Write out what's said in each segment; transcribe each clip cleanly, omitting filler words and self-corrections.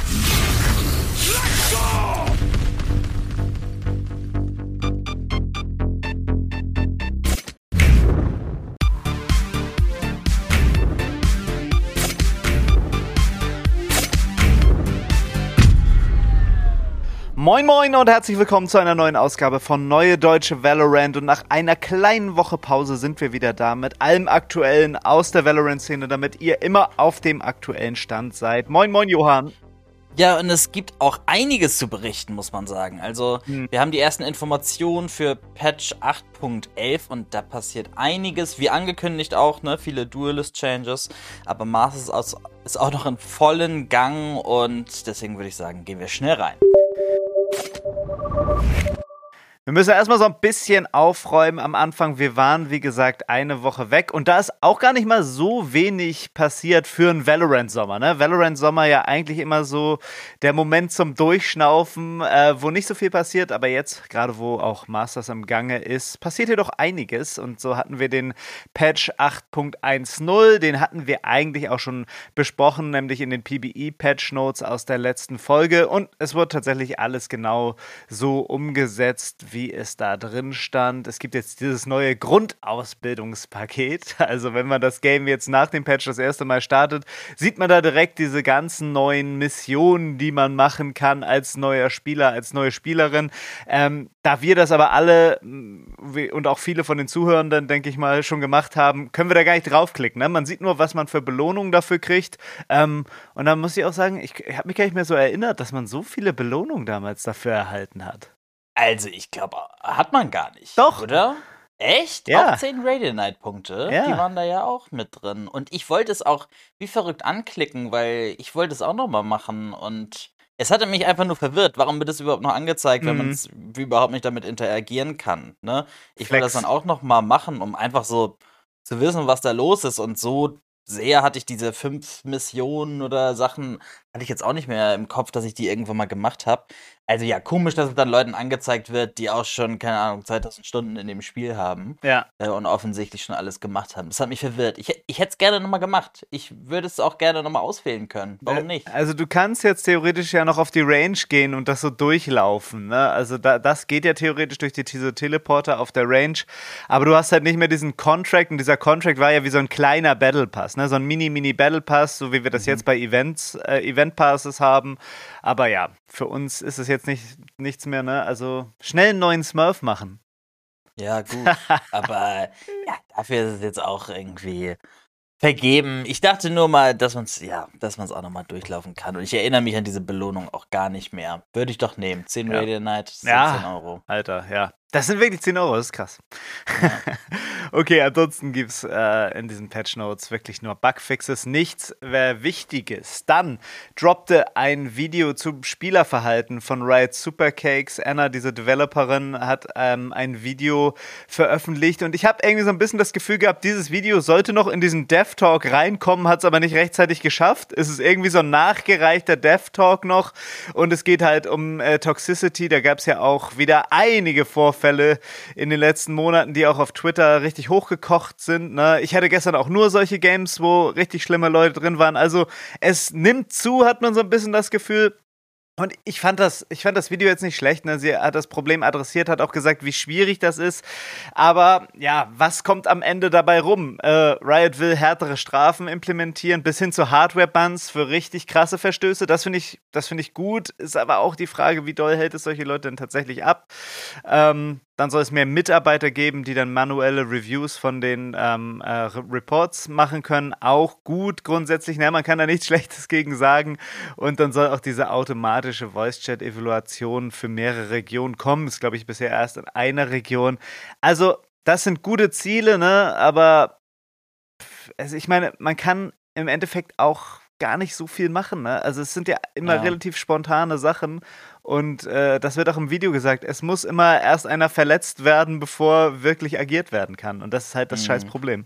Moin moin und herzlich willkommen zu einer neuen Ausgabe von Neue Deutsche Valorant. Und nach einer kleinen Woche Pause sind wir wieder da mit allem Aktuellen aus der Valorant-Szene, damit ihr immer auf dem aktuellen Stand seid. Moin moin Johann. Ja, und es gibt auch einiges zu berichten, muss man sagen. Also, wir haben die ersten Informationen für Patch 8.11 und da passiert einiges, wie angekündigt auch, ne, viele Duelist-Changes, aber Masters ist auch noch in vollen Gang und deswegen würde ich sagen, gehen wir schnell rein. Wir müssen erstmal so ein bisschen aufräumen am Anfang. Wir waren, wie gesagt, eine Woche weg und da ist auch gar nicht mal so wenig passiert für einen Valorant-Sommer. Ne? Valorant-Sommer ja eigentlich immer so der Moment zum Durchschnaufen, wo nicht so viel passiert, aber jetzt, gerade wo auch Masters im Gange ist, passiert hier doch einiges. Und so hatten wir den Patch 8.10, den hatten wir eigentlich auch schon besprochen, nämlich in den PBE-Patch-Notes aus der letzten Folge. Und es wurde tatsächlich alles genau so umgesetzt, wie es da drin stand. Es gibt jetzt dieses neue Grundausbildungspaket. Also wenn man das Game jetzt nach dem Patch das erste Mal startet, sieht man da direkt diese ganzen neuen Missionen, die man machen kann als neuer Spieler, als neue Spielerin. Da wir das aber alle und auch viele von den Zuhörenden, denke ich mal, schon gemacht haben, können wir da gar nicht draufklicken. Ne? Man sieht nur, was man für Belohnungen dafür kriegt. Und dann muss ich auch sagen, ich habe mich gar nicht mehr so erinnert, dass man so viele Belohnungen damals dafür erhalten hat. Also, ich glaube, hat man gar nicht. Doch. Oder? Echt? Ja. Auch 10 Radiant-Punkte? Ja. Die waren da ja auch mit drin. Und ich wollte es auch wie verrückt anklicken, weil ich wollte es auch nochmal machen. Und es hatte mich einfach nur verwirrt. Warum wird es überhaupt noch angezeigt, wenn man überhaupt nicht damit interagieren kann? Ne? Ich will das dann auch nochmal machen, um einfach so zu wissen, was da los ist. Und so sehr hatte ich diese 5 Missionen oder Sachen, hatte ich jetzt auch nicht mehr im Kopf, dass ich die irgendwann mal gemacht habe. Also ja, komisch, dass es dann Leuten angezeigt wird, die auch schon, keine Ahnung, 2000 Stunden in dem Spiel haben. Ja. Und offensichtlich schon alles gemacht haben. Das hat mich verwirrt. Ich hätte es gerne nochmal gemacht. Ich würde es auch gerne nochmal auswählen können. Warum nicht? Also du kannst jetzt theoretisch ja noch auf die Range gehen und das so durchlaufen, ne? Also das geht ja theoretisch durch diese Teleporter auf der Range, aber du hast halt nicht mehr diesen Contract und dieser Contract war ja wie so ein kleiner Battle Pass, ne? So ein Mini-Battle Pass, so wie wir das jetzt bei Event Passes haben. Aber ja, für uns ist es jetzt nichts mehr, ne? Also schnell einen neuen Smurf machen. Ja, gut. Aber ja, dafür ist es jetzt auch irgendwie vergeben. Ich dachte nur mal, dass man es auch nochmal durchlaufen kann. Und ich erinnere mich an diese Belohnung auch gar nicht mehr. Würde ich doch nehmen. 10 Radiant Night, 17 Euro. Alter, ja. Das sind wirklich 10 Euro, das ist krass. Ja. Okay, ansonsten gibt es in diesen Patch Notes wirklich nur Bugfixes, nichts Wichtiges. Dann droppte ein Video zum Spielerverhalten von Riot Supercakes. Anna, diese Developerin, hat ein Video veröffentlicht und ich habe irgendwie so ein bisschen das Gefühl gehabt, dieses Video sollte noch in diesen Dev Talk reinkommen, hat es aber nicht rechtzeitig geschafft. Es ist irgendwie so ein nachgereichter Dev Talk noch und es geht halt um Toxicity. Da gab es ja auch wieder einige Vorfälle in den letzten Monaten, die auch auf Twitter richtig hochgekocht sind. Ne? Ich hatte gestern auch nur solche Games, wo richtig schlimme Leute drin waren. Also es nimmt zu, hat man so ein bisschen das Gefühl. Und ich fand das Video jetzt nicht schlecht, ne? Sie hat das Problem adressiert, hat auch gesagt, wie schwierig das ist. Aber ja, was kommt am Ende dabei rum? Riot will härtere Strafen implementieren, bis hin zu Hardware-Bans für richtig krasse Verstöße. Das finde ich gut. Ist aber auch die Frage, wie doll hält es solche Leute denn tatsächlich ab? Dann soll es mehr Mitarbeiter geben, die dann manuelle Reviews von den Reports machen können. Auch gut grundsätzlich, ne? Man kann da nichts Schlechtes gegen sagen. Und dann soll auch diese automatische Voice-Chat-Evaluation für mehrere Regionen kommen. Ist, glaube ich, bisher erst in einer Region. Also, das sind gute Ziele, ne? Aber ich meine, man kann im Endeffekt auch gar nicht so viel machen, ne? Also es sind ja immer relativ spontane Sachen und das wird auch im Video gesagt, es muss immer erst einer verletzt werden, bevor wirklich agiert werden kann und das ist halt das scheiß Problem.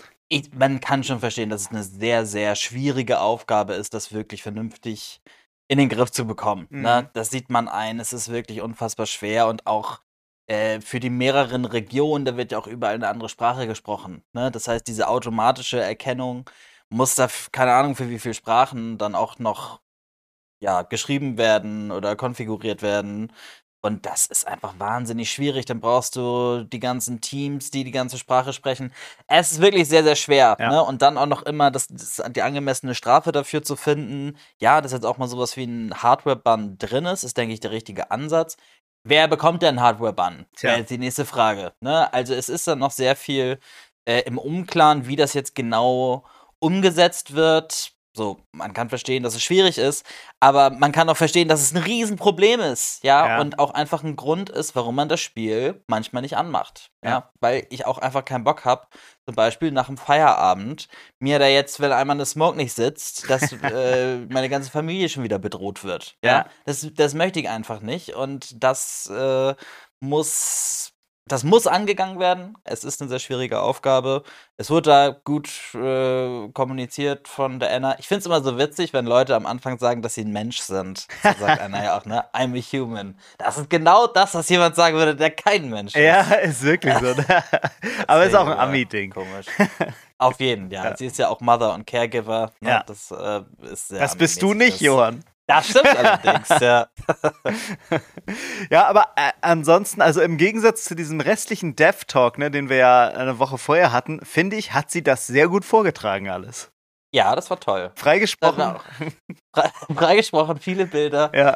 Man kann schon verstehen, dass es eine sehr, sehr schwierige Aufgabe ist, das wirklich vernünftig in den Griff zu bekommen. Ne? Das sieht man ein, es ist wirklich unfassbar schwer und auch für die mehreren Regionen, da wird ja auch überall eine andere Sprache gesprochen. Ne? Das heißt, diese automatische Erkennung muss da, keine Ahnung für wie viele Sprachen, dann auch noch geschrieben werden oder konfiguriert werden. Und das ist einfach wahnsinnig schwierig. Dann brauchst du die ganzen Teams, die ganze Sprache sprechen. Es ist wirklich sehr, sehr schwer. Ja. Ne? Und dann auch noch immer die angemessene Strafe dafür zu finden. Ja, dass jetzt auch mal sowas wie ein Hardware-Ban drin ist denke ich, der richtige Ansatz. Wer bekommt denn Hardware-Ban? Wäre jetzt die nächste Frage. Ne? Also es ist dann noch sehr viel im Unklaren, wie das jetzt genau umgesetzt wird. So, man kann verstehen, dass es schwierig ist, aber man kann auch verstehen, dass es ein Riesenproblem ist, ja, und auch einfach ein Grund ist, warum man das Spiel manchmal nicht anmacht, ja, weil ich auch einfach keinen Bock habe, zum Beispiel nach dem Feierabend, mir da jetzt, wenn einmal eine Smoke nicht sitzt, dass meine ganze Familie schon wieder bedroht wird, ja, das möchte ich einfach nicht und das muss angegangen werden. Es ist eine sehr schwierige Aufgabe. Es wurde da gut kommuniziert von der Anna. Ich finde es immer so witzig, wenn Leute am Anfang sagen, dass sie ein Mensch sind. So sagt Anna ja auch, ne? I'm a human. Das ist genau das, was jemand sagen würde, der kein Mensch ist. Ja, ist wirklich so. Aber ist auch ein Ami-Ding. Komisch. Auf jeden, ja. Sie ist ja auch Mother und Caregiver. Ne? Ja. Das ist sehr Das bist du nicht, Johann. Das stimmt allerdings, ja. Ja, aber ansonsten, also im Gegensatz zu diesem restlichen Dev-Talk, ne, den wir ja eine Woche vorher hatten, finde ich, hat sie das sehr gut vorgetragen alles. Ja, das war toll. Freigesprochen. Freigesprochen, viele Bilder. Ja.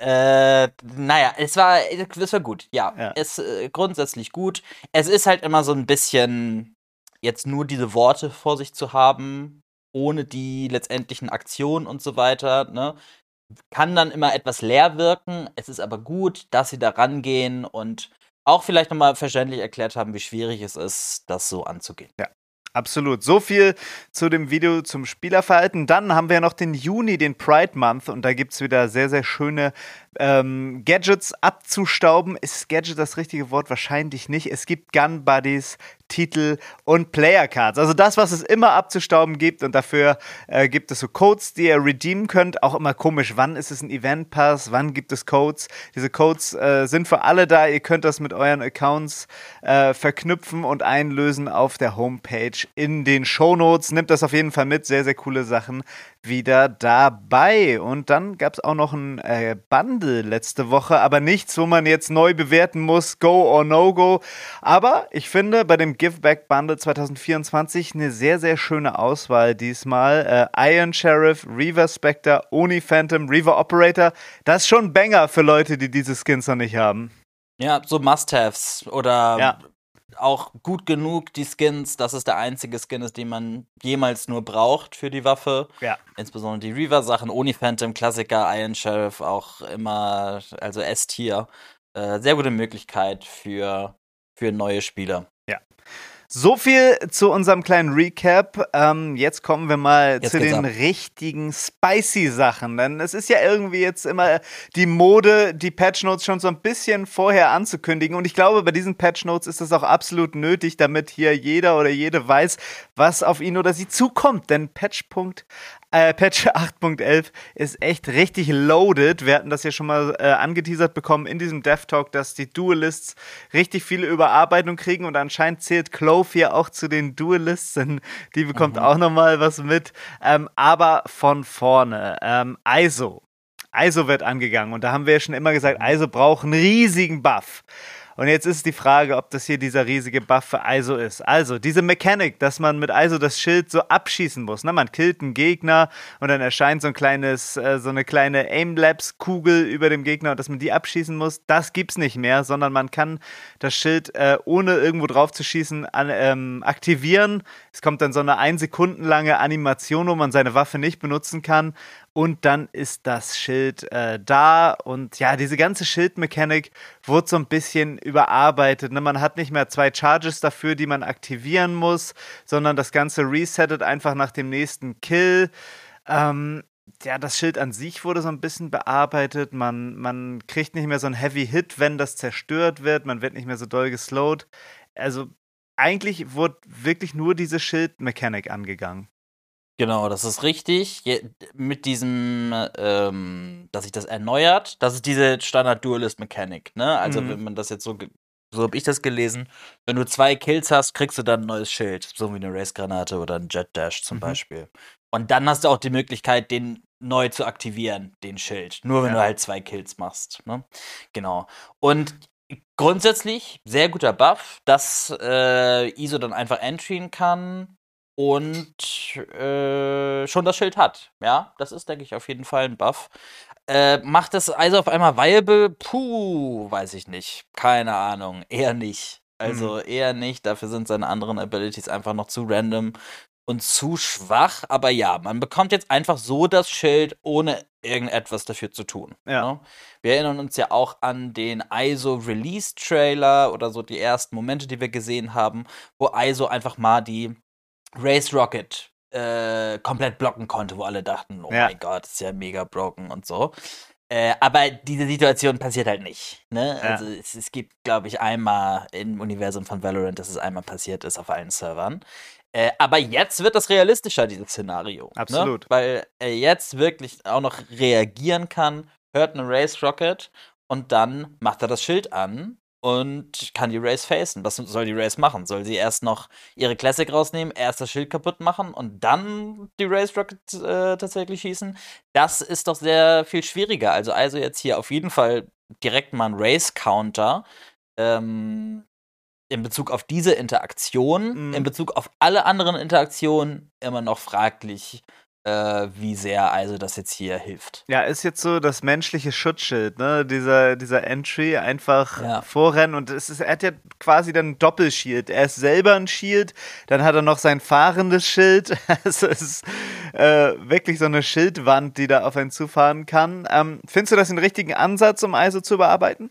Naja, es war gut, ja. Es grundsätzlich gut. Es ist halt immer so ein bisschen jetzt nur diese Worte vor sich zu haben, ohne die letztendlichen Aktionen und so weiter, ne? Kann dann immer etwas leer wirken. Es ist aber gut, dass sie da rangehen und auch vielleicht nochmal verständlich erklärt haben, wie schwierig es ist, das so anzugehen. Ja. Absolut. So viel zu dem Video zum Spielerverhalten. Dann haben wir noch den Juni, den Pride Month, und da gibt es wieder sehr, sehr schöne Gadgets abzustauben. Ist Gadget das richtige Wort? Wahrscheinlich nicht. Es gibt Gun Buddies, Titel und Player Cards. Also das, was es immer abzustauben gibt, und dafür gibt es so Codes, die ihr redeemen könnt. Auch immer komisch, wann ist es ein Event Pass, wann gibt es Codes. Diese Codes sind für alle da. Ihr könnt das mit euren Accounts verknüpfen und einlösen auf der Homepage in den Shownotes. Nehmt das auf jeden Fall mit. Sehr, sehr coole Sachen wieder dabei. Und dann gab es auch noch ein Bundle letzte Woche, aber nichts, wo man jetzt neu bewerten muss, Go or No Go. Aber ich finde bei dem Give Back Bundle 2024 eine sehr, sehr schöne Auswahl diesmal. Iron Sheriff, Reaver Spectre, Oni Phantom, Reaver Operator. Das ist schon ein Banger für Leute, die diese Skins noch nicht haben. Ja, so Must-Haves oder auch gut genug die Skins, dass es der einzige Skin ist, den man jemals nur braucht für die Waffe. Ja. Insbesondere die Reaver-Sachen, Oni Phantom, Klassiker, Iron Sheriff, auch immer, also S-Tier. Sehr gute Möglichkeit für neue Spieler. Ja. So viel zu unserem kleinen Recap. Jetzt kommen wir mal zu den richtigen spicy Sachen. Denn es ist ja irgendwie jetzt immer die Mode, die Patch-Notes schon so ein bisschen vorher anzukündigen. Und ich glaube, bei diesen Patch-Notes ist das auch absolut nötig, damit hier jeder oder jede weiß, was auf ihn oder sie zukommt. Denn Patch 8.11 ist echt richtig loaded. Wir hatten das ja schon mal angeteasert bekommen in diesem Dev-Talk, dass die Duelists richtig viele Überarbeitung kriegen und anscheinend zählt Clove hier auch zu den Duelists, denn die bekommt auch nochmal was mit. Aber von vorne, ISO wird angegangen und da haben wir ja schon immer gesagt, ISO braucht einen riesigen Buff. Und jetzt ist die Frage, ob das hier dieser riesige Buff für ISO ist. Also, diese Mechanik, dass man mit ISO das Schild so abschießen muss. Ne? Man killt einen Gegner und dann erscheint so eine kleine Aimlabs-Kugel über dem Gegner und dass man die abschießen muss, das gibt's nicht mehr, sondern man kann das Schild, ohne irgendwo drauf zu schießen, aktivieren. Es kommt dann so eine 1 Sekunden lange Animation, wo man seine Waffe nicht benutzen kann. Und dann ist das Schild da. Und ja, diese ganze Schildmechanik wurde so ein bisschen überarbeitet. Ne? Man hat nicht mehr 2 Charges dafür, die man aktivieren muss, sondern das Ganze resettet einfach nach dem nächsten Kill. Das Schild an sich wurde so ein bisschen bearbeitet. Man kriegt nicht mehr so einen Heavy Hit, wenn das zerstört wird. Man wird nicht mehr so doll geslowed. Also eigentlich wurde wirklich nur diese Schildmechanik angegangen. Genau, das ist richtig. Mit diesem, dass sich das erneuert, das ist diese Standard-Duelist-Mechanik, ne? Also, wenn man das jetzt so habe ich das gelesen, wenn du 2 Kills hast, kriegst du dann ein neues Schild, so wie eine Race-Granate oder ein Jet Dash zum Beispiel. Und dann hast du auch die Möglichkeit, den neu zu aktivieren, den Schild. Nur wenn Ja. du halt 2 Kills machst. Ne? Genau. Und grundsätzlich sehr guter Buff, dass ISO dann einfach entryen kann und schon das Schild hat. Ja, das ist, denke ich, auf jeden Fall ein Buff. Macht das also auf einmal viable? Puh, weiß ich nicht. Keine Ahnung. Eher nicht. Also eher nicht. Dafür sind seine anderen Abilities einfach noch zu random und zu schwach. Aber ja, man bekommt jetzt einfach so das Schild, ohne irgendetwas dafür zu tun. Ja. Ne? Wir erinnern uns ja auch an den ISO Release Trailer oder so die ersten Momente, die wir gesehen haben, wo ISO einfach mal die Race Rocket komplett blocken konnte, wo alle dachten, oh mein Gott, ist ja mega broken und so. Aber diese Situation passiert halt nicht. Ne? Ja. Also es gibt, glaube ich, einmal im Universum von Valorant, dass es einmal passiert ist auf allen Servern. Aber jetzt wird das realistischer, dieses Szenario. Absolut. Ne? Weil er jetzt wirklich auch noch reagieren kann, hört eine Race Rocket und dann macht er das Schild an und kann die Race facen. Was soll die Race machen? Soll sie erst noch ihre Classic rausnehmen, erst das Schild kaputt machen und dann die Race Rocket tatsächlich schießen? Das ist doch sehr viel schwieriger. Also jetzt hier auf jeden Fall direkt mal ein Race-Counter. In Bezug auf diese Interaktion, in Bezug auf alle anderen Interaktionen immer noch fraglich, wie sehr also das jetzt hier hilft. Ja, ist jetzt so das menschliche Schutzschild, ne? Dieser Entry einfach vorrennen und er hat ja quasi dann ein Doppelschild. Er ist selber ein Shield, dann hat er noch sein fahrendes Schild. Also es ist wirklich so eine Schildwand, die da auf einen zufahren kann. Findest du das den richtigen Ansatz, um ISO zu bearbeiten?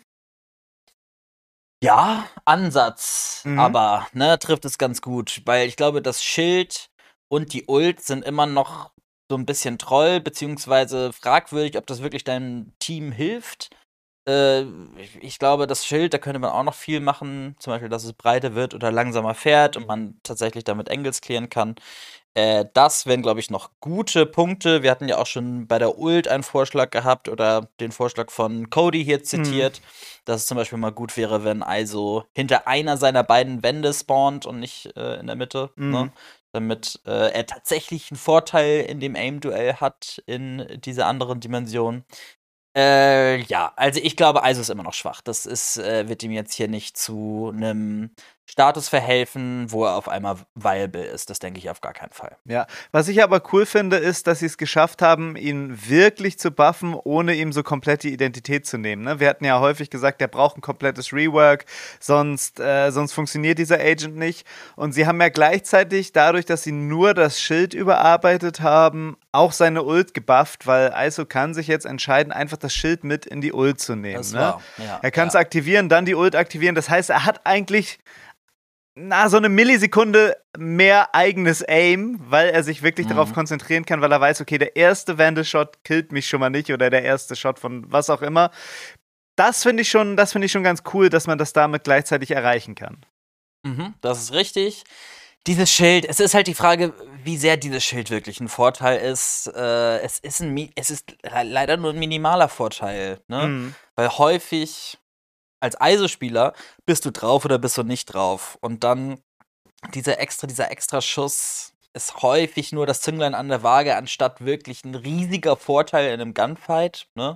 Ja, Ansatz, aber trifft es ganz gut, weil ich glaube, das Schild und die Ult sind immer noch so ein bisschen Troll, beziehungsweise fragwürdig, ob das wirklich deinem Team hilft. Ich glaube, das Schild, da könnte man auch noch viel machen, zum Beispiel, dass es breiter wird oder langsamer fährt und man tatsächlich damit Angles clearen kann. Das wären, glaube ich, noch gute Punkte. Wir hatten ja auch schon bei der Ult einen Vorschlag gehabt oder den Vorschlag von Cody hier zitiert, dass es zum Beispiel mal gut wäre, wenn ISO hinter einer seiner beiden Wände spawnt und nicht in der Mitte, ne? Damit er tatsächlich einen Vorteil in dem Aim-Duell hat in dieser anderen Dimension. Ja, also ich glaube, ISO ist immer noch schwach. Das wird ihm jetzt hier nicht zu einem Status verhelfen, wo er auf einmal viable ist. Das denke ich auf gar keinen Fall. Ja, was ich aber cool finde, ist, dass sie es geschafft haben, ihn wirklich zu buffen, ohne ihm so komplett die Identität zu nehmen. Ne? Wir hatten ja häufig gesagt, der braucht ein komplettes Rework, sonst funktioniert dieser Agent nicht. Und sie haben ja gleichzeitig, dadurch, dass sie nur das Schild überarbeitet haben, auch seine Ult gebufft, weil ISO kann sich jetzt entscheiden, einfach das Schild mit in die Ult zu nehmen. Das ne? war, ja, Er kann es aktivieren, dann die Ult aktivieren. Das heißt, er hat eigentlich so eine Millisekunde mehr eigenes Aim, weil er sich wirklich darauf konzentrieren kann, weil er weiß, okay, der erste Vandal-Shot killt mich schon mal nicht oder der erste Shot von was auch immer. Das finde ich schon ganz cool, dass man das damit gleichzeitig erreichen kann. Das ist richtig. Dieses Schild, es ist halt die Frage, wie sehr dieses Schild wirklich ein Vorteil ist. Es ist leider nur ein minimaler Vorteil, ne? Weil häufig als ISO-Spieler bist du drauf oder bist du nicht drauf. Und dann dieser extra Schuss ist häufig nur das Zünglein an der Waage, anstatt wirklich ein riesiger Vorteil in einem Gunfight, ne?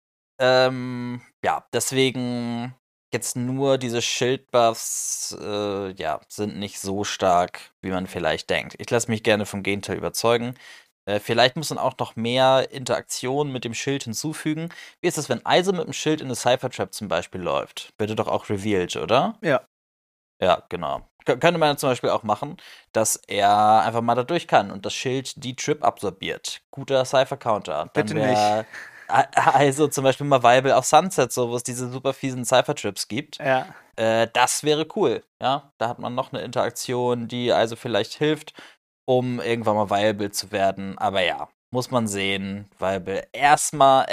Ja, deswegen jetzt nur diese Schildbuffs, sind nicht so stark, wie man vielleicht denkt. Ich lasse mich gerne vom Gegenteil überzeugen. Vielleicht muss man auch noch mehr Interaktion mit dem Schild hinzufügen. Wie ist das, wenn ISO mit dem Schild in eine Cypher Trap zum Beispiel läuft? Wird doch auch revealed, oder? Ja. Ja, genau. Könnte man zum Beispiel auch machen, dass er einfach mal da durch kann und das Schild die Trip absorbiert. Guter Cypher-Counter. Bitte nicht. Also zum Beispiel mal viable auf Sunset, so wo es diese super fiesen Cypher-Trips gibt. Ja. Das wäre cool. Ja, da hat man noch eine Interaktion, die also vielleicht hilft, um irgendwann mal viable zu werden. Aber ja, muss man sehen. Viable erstmal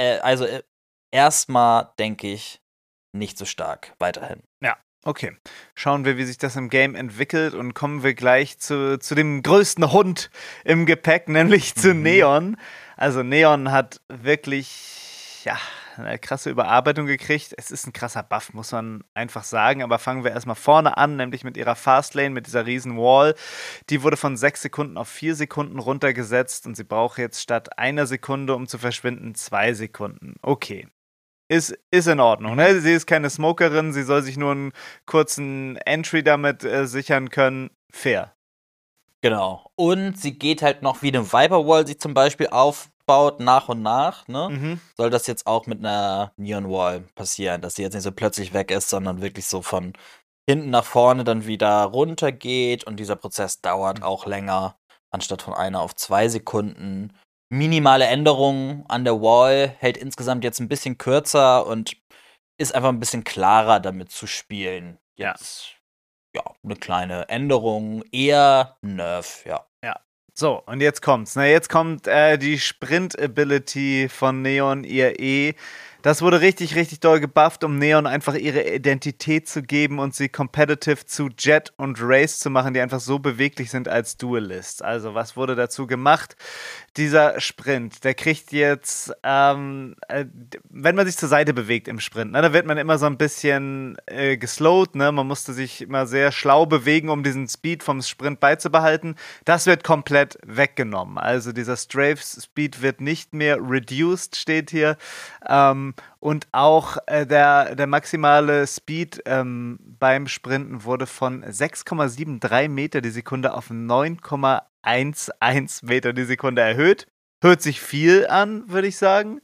denke ich, nicht so stark weiterhin. Ja, okay. Schauen wir, wie sich das im Game entwickelt und kommen wir gleich zu dem größten Hund im Gepäck, nämlich zu Neon. Also Neon hat wirklich, eine krasse Überarbeitung gekriegt. Es ist ein krasser Buff, muss man einfach sagen. Aber fangen wir erstmal vorne an, nämlich mit ihrer Fastlane, mit dieser riesen Wall. Die wurde von 6 Sekunden auf 4 Sekunden runtergesetzt und sie braucht jetzt statt 1 Sekunde, um zu verschwinden, 2 Sekunden. Okay. Ist in Ordnung, ne? Sie ist keine Smokerin, sie soll sich nur einen kurzen Entry damit sichern können. Fair. Genau. Und sie geht halt noch, wie eine Viper-Wall sie zum Beispiel aufbaut, nach und nach, ne? Soll das jetzt auch mit einer Neon-Wall passieren, dass sie jetzt nicht so plötzlich weg ist, sondern wirklich so von hinten nach vorne dann wieder runter geht und dieser Prozess dauert auch länger, anstatt von 1 auf 2 Sekunden. Minimale Änderungen an der Wall, hält insgesamt jetzt ein bisschen kürzer und ist einfach ein bisschen klarer damit zu spielen. Jetzt, ja, eine kleine Änderung, eher Nerf, ja. Ja. So, und jetzt kommt's. Ne? Jetzt kommt die Sprint-Ability von Neon, ihr E. Das wurde richtig, richtig doll gebufft, um Neon einfach ihre Identität zu geben und sie competitive zu Jet und Race zu machen, die einfach so beweglich sind als Duelists. Also, was wurde dazu gemacht? Dieser Sprint, der kriegt jetzt, wenn man sich zur Seite bewegt im Sprint, ne, da wird man immer so ein bisschen geslowt, ne? Man musste sich immer sehr schlau bewegen, um diesen Speed vom Sprint beizubehalten. Das wird komplett weggenommen. Also dieser Strafe-Speed wird nicht mehr reduced, steht hier. Und auch der maximale Speed beim Sprinten wurde von 6,73 Meter die Sekunde auf 9,11 Meter die Sekunde erhöht. Hört sich viel an, würde ich sagen.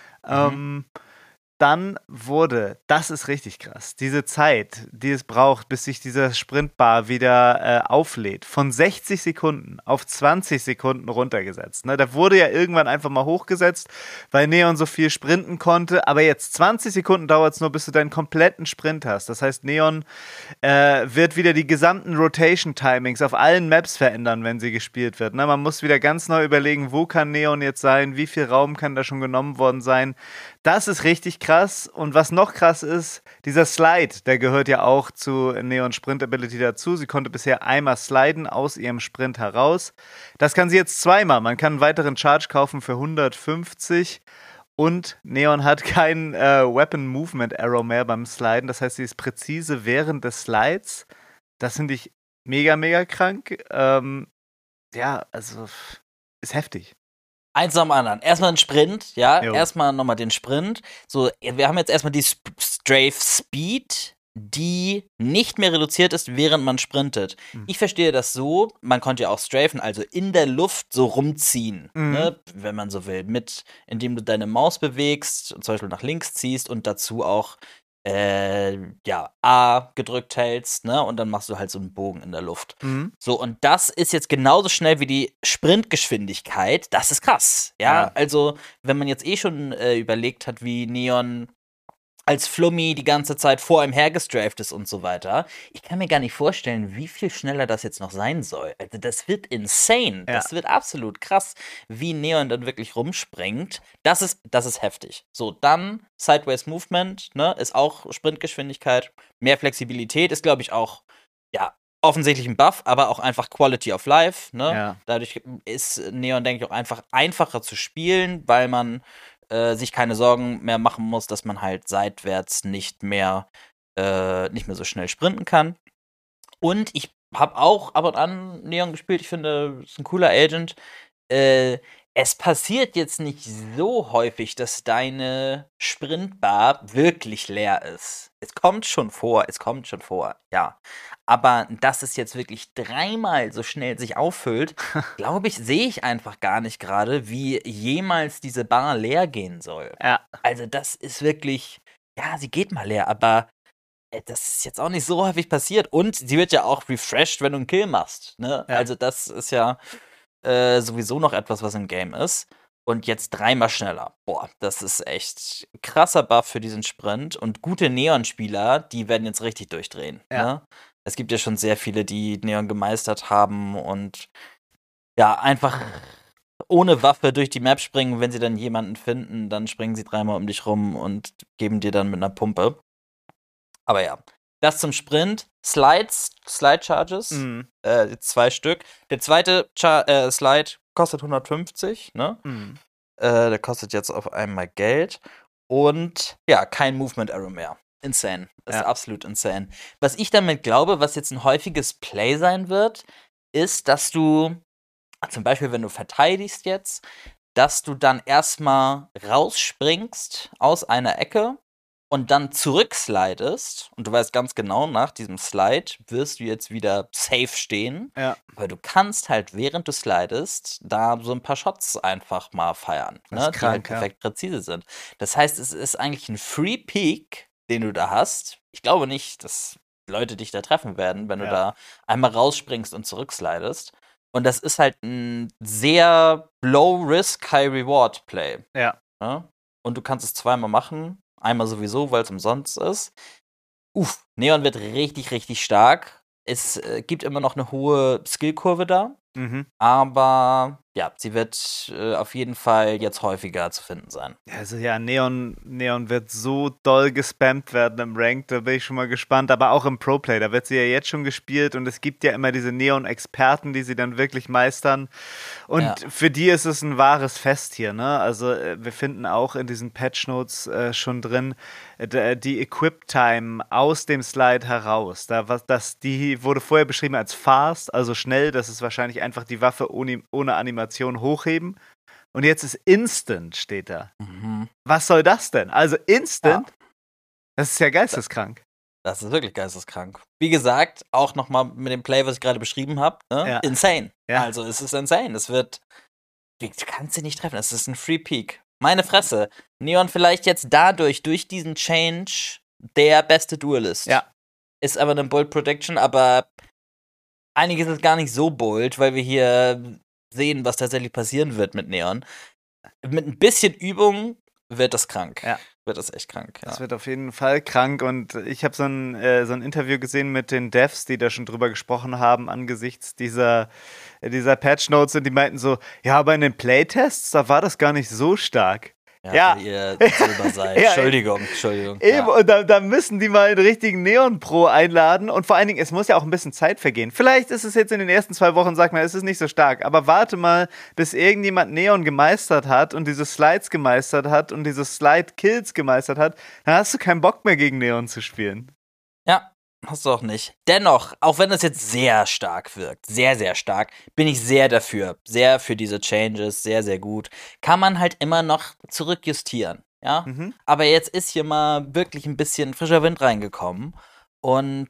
Dann wurde, das ist richtig krass, diese Zeit, die es braucht, bis sich dieser Sprintbar wieder auflädt, von 60 Sekunden auf 20 Sekunden runtergesetzt. Ne? Da wurde ja irgendwann einfach mal hochgesetzt, weil Neon so viel sprinten konnte, aber jetzt 20 Sekunden dauert es nur, bis du deinen kompletten Sprint hast. Das heißt, Neon wird wieder die gesamten Rotation-Timings auf allen Maps verändern, wenn sie gespielt wird. Ne? Man muss wieder ganz neu überlegen, wo kann Neon jetzt sein, wie viel Raum kann da schon genommen worden sein. Das ist richtig krass. Und was noch krass ist, dieser Slide, der gehört ja auch zu Neon Sprint Ability dazu. Sie konnte bisher einmal sliden aus ihrem Sprint heraus. Das kann sie jetzt zweimal. Man kann einen weiteren Charge kaufen für 150. Und Neon hat keinen Weapon Movement Arrow mehr beim Sliden. Das heißt, sie ist präzise während des Slides. Das finde ich mega, mega krank. Ja, also ist heftig. Eins nach dem anderen. Erstmal ein Sprint, ja. Jo. Erstmal nochmal den Sprint. So, wir haben jetzt erstmal die Strafe Speed, die nicht mehr reduziert ist, während man sprintet. Ich verstehe das so, man konnte ja auch strafen, also in der Luft so rumziehen, ne, wenn man so will, indem du deine Maus bewegst, zum Beispiel nach links ziehst und dazu auch A gedrückt hältst, ne, und dann machst du halt so einen Bogen in der Luft. So, und das ist jetzt genauso schnell wie die Sprintgeschwindigkeit. Das ist krass, ja. Also, wenn man jetzt schon überlegt hat, wie Neon als Flummi die ganze Zeit vor ihm hergestraft ist und so weiter. Ich kann mir gar nicht vorstellen, wie viel schneller das jetzt noch sein soll. Also das wird insane. Ja. Das wird absolut krass, wie Neon dann wirklich rumspringt. Das ist heftig. So, dann Sideways Movement, ne, ist auch Sprintgeschwindigkeit. Mehr Flexibilität ist, glaube ich, auch, ja, offensichtlich ein Buff, aber auch einfach Quality of Life, ne? Ja. Dadurch ist Neon, denke ich, auch einfach einfacher zu spielen, weil man sich keine Sorgen mehr machen muss, dass man halt seitwärts nicht mehr so schnell sprinten kann. Und ich habe auch ab und an Neon gespielt. Ich finde, es ist ein cooler Agent. Es passiert jetzt nicht so häufig, dass deine Sprintbar wirklich leer ist. Es kommt schon vor, ja. Aber dass es jetzt wirklich 3-mal so schnell sich auffüllt, glaube ich, sehe ich einfach gar nicht gerade, wie jemals diese Bar leer gehen soll. Ja. Also das ist wirklich, ja, sie geht mal leer, aber das ist jetzt auch nicht so häufig passiert. Und sie wird ja auch refreshed, wenn du einen Kill machst. Ne? Ja. Also das ist ja sowieso noch etwas, was im Game ist. Und jetzt 3-mal schneller. Boah, das ist echt krasser Buff für diesen Sprint. Und gute Neon-Spieler, die werden jetzt richtig durchdrehen. Ja. Ne? Es gibt ja schon sehr viele, die Neon gemeistert haben und ja, einfach ohne Waffe durch die Map springen. Wenn sie dann jemanden finden, dann springen sie 3-mal um dich rum und geben dir dann mit einer Pumpe. Aber ja, das zum Sprint. Slide Charges, 2 Stück. Der zweite Slide kostet 150, ne? Der kostet jetzt auf einmal Geld. Und ja, kein Movement Arrow mehr. Insane. Das ist Ja. absolut insane. Was ich damit glaube, was jetzt ein häufiges Play sein wird, ist, dass du, zum Beispiel, wenn du verteidigst jetzt, dass du dann erstmal rausspringst aus einer Ecke und dann zurückslidest. Und du weißt ganz genau, nach diesem Slide wirst du jetzt wieder safe stehen. Ja. Aber du kannst halt, während du slidest, da so ein paar Shots einfach mal feiern, Das ist ne? Die halt krank, ja. perfekt präzise sind. Das heißt, es ist eigentlich ein Free Peak, den du da hast. Ich glaube nicht, dass Leute dich da treffen werden, wenn du Ja. da einmal rausspringst und zurückslidest. Und das ist halt ein sehr Low-Risk, High-Reward-Play. Ja. Ne? Und du kannst es zweimal machen. Einmal sowieso, weil es umsonst ist. Neon wird richtig, richtig stark. Es gibt immer noch eine hohe Skillkurve da. Mhm. Aber ja, sie wird auf jeden Fall jetzt häufiger zu finden sein. Also ja, Neon wird so doll gespammt werden im Rank, da bin ich schon mal gespannt, aber auch im Pro-Play, da wird sie ja jetzt schon gespielt und es gibt ja immer diese Neon-Experten, die sie dann wirklich meistern und Ja. für die ist es ein wahres Fest hier, ne? Also wir finden auch in diesen Patch-Notes schon drin, die Equip-Time aus dem Slide heraus, die wurde vorher beschrieben als fast, also schnell, das ist wahrscheinlich einfach die Waffe ohne Animation hochheben. Und jetzt ist Instant, steht da. Mhm. Was soll das denn? Also Instant? Das ist ja geisteskrank. Das ist wirklich geisteskrank. Wie gesagt, auch nochmal mit dem Play, was ich gerade beschrieben habe, ne? Ja. Insane. Ja. Also es ist insane. Du kannst sie nicht treffen. Es ist ein Free Peak. Meine Fresse. Neon vielleicht jetzt durch diesen Change, der beste Duelist. Ja. Ist aber eine Bold Prediction, aber einiges ist gar nicht so bold, weil wir hier sehen, was tatsächlich passieren wird mit Neon. Mit ein bisschen Übung wird das krank. Ja. Wird das echt krank. Ja. Das wird auf jeden Fall krank und ich habe so ein Interview gesehen mit den Devs, die da schon drüber gesprochen haben angesichts dieser Patch Notes und die meinten so, ja, aber in den Playtests, da war das gar nicht so stark. Ja. Weil ihr Silber seid. Ja, Entschuldigung. Eben, Ja. und da müssen die mal einen richtigen Neon-Pro einladen und vor allen Dingen, es muss ja auch ein bisschen Zeit vergehen. Vielleicht ist es jetzt in den ersten 2 Wochen, sagt man, es ist nicht so stark, aber warte mal, bis irgendjemand Neon gemeistert hat und diese Slides gemeistert hat und diese Slide-Kills gemeistert hat, dann hast du keinen Bock mehr gegen Neon zu spielen. Ja, hast du auch nicht. Dennoch, auch wenn es jetzt sehr stark wirkt, sehr, sehr stark, bin ich sehr dafür. Sehr für diese Changes, sehr, sehr gut. Kann man halt immer noch zurückjustieren, ja? Mhm. Aber jetzt ist hier mal wirklich ein bisschen frischer Wind reingekommen. Und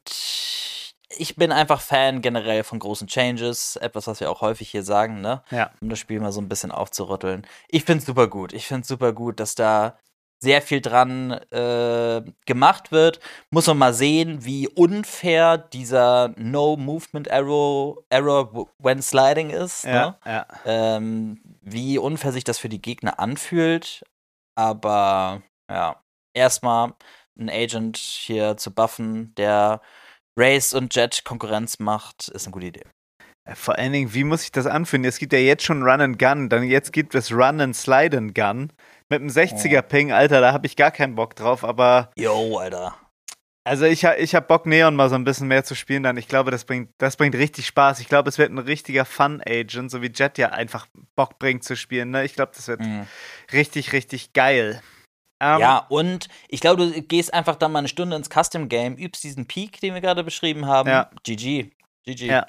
ich bin einfach Fan generell von großen Changes. Etwas, was wir auch häufig hier sagen, ne? Ja. Um das Spiel mal so ein bisschen aufzurütteln. Ich finde es super gut. Ich finde es super gut, dass da sehr viel dran gemacht wird. Muss man mal sehen, wie unfair dieser No-Movement-Error when sliding ist. Ja, Ne? ja. Wie unfair sich das für die Gegner anfühlt. Aber ja, erstmal einen Agent hier zu buffen, der Race und Jet Konkurrenz macht, ist eine gute Idee. Vor allen Dingen, wie muss ich das anfühlen? Es gibt ja jetzt schon Run and Gun, dann jetzt gibt es Run and Slide and Gun. Mit einem 60er Ping, Alter, da habe ich gar keinen Bock drauf, aber Yo, Alter. also ich hab Bock, Neon mal so ein bisschen mehr zu spielen dann. Ich glaube, das bringt richtig Spaß. Ich glaube, es wird ein richtiger Fun-Agent, so wie Jet ja einfach Bock bringt zu spielen. Ne? Ich glaube, das wird richtig, richtig geil. Ja, und ich glaube, du gehst einfach dann mal eine Stunde ins Custom-Game, übst diesen Peak, den wir gerade beschrieben haben. Ja. GG. Ja.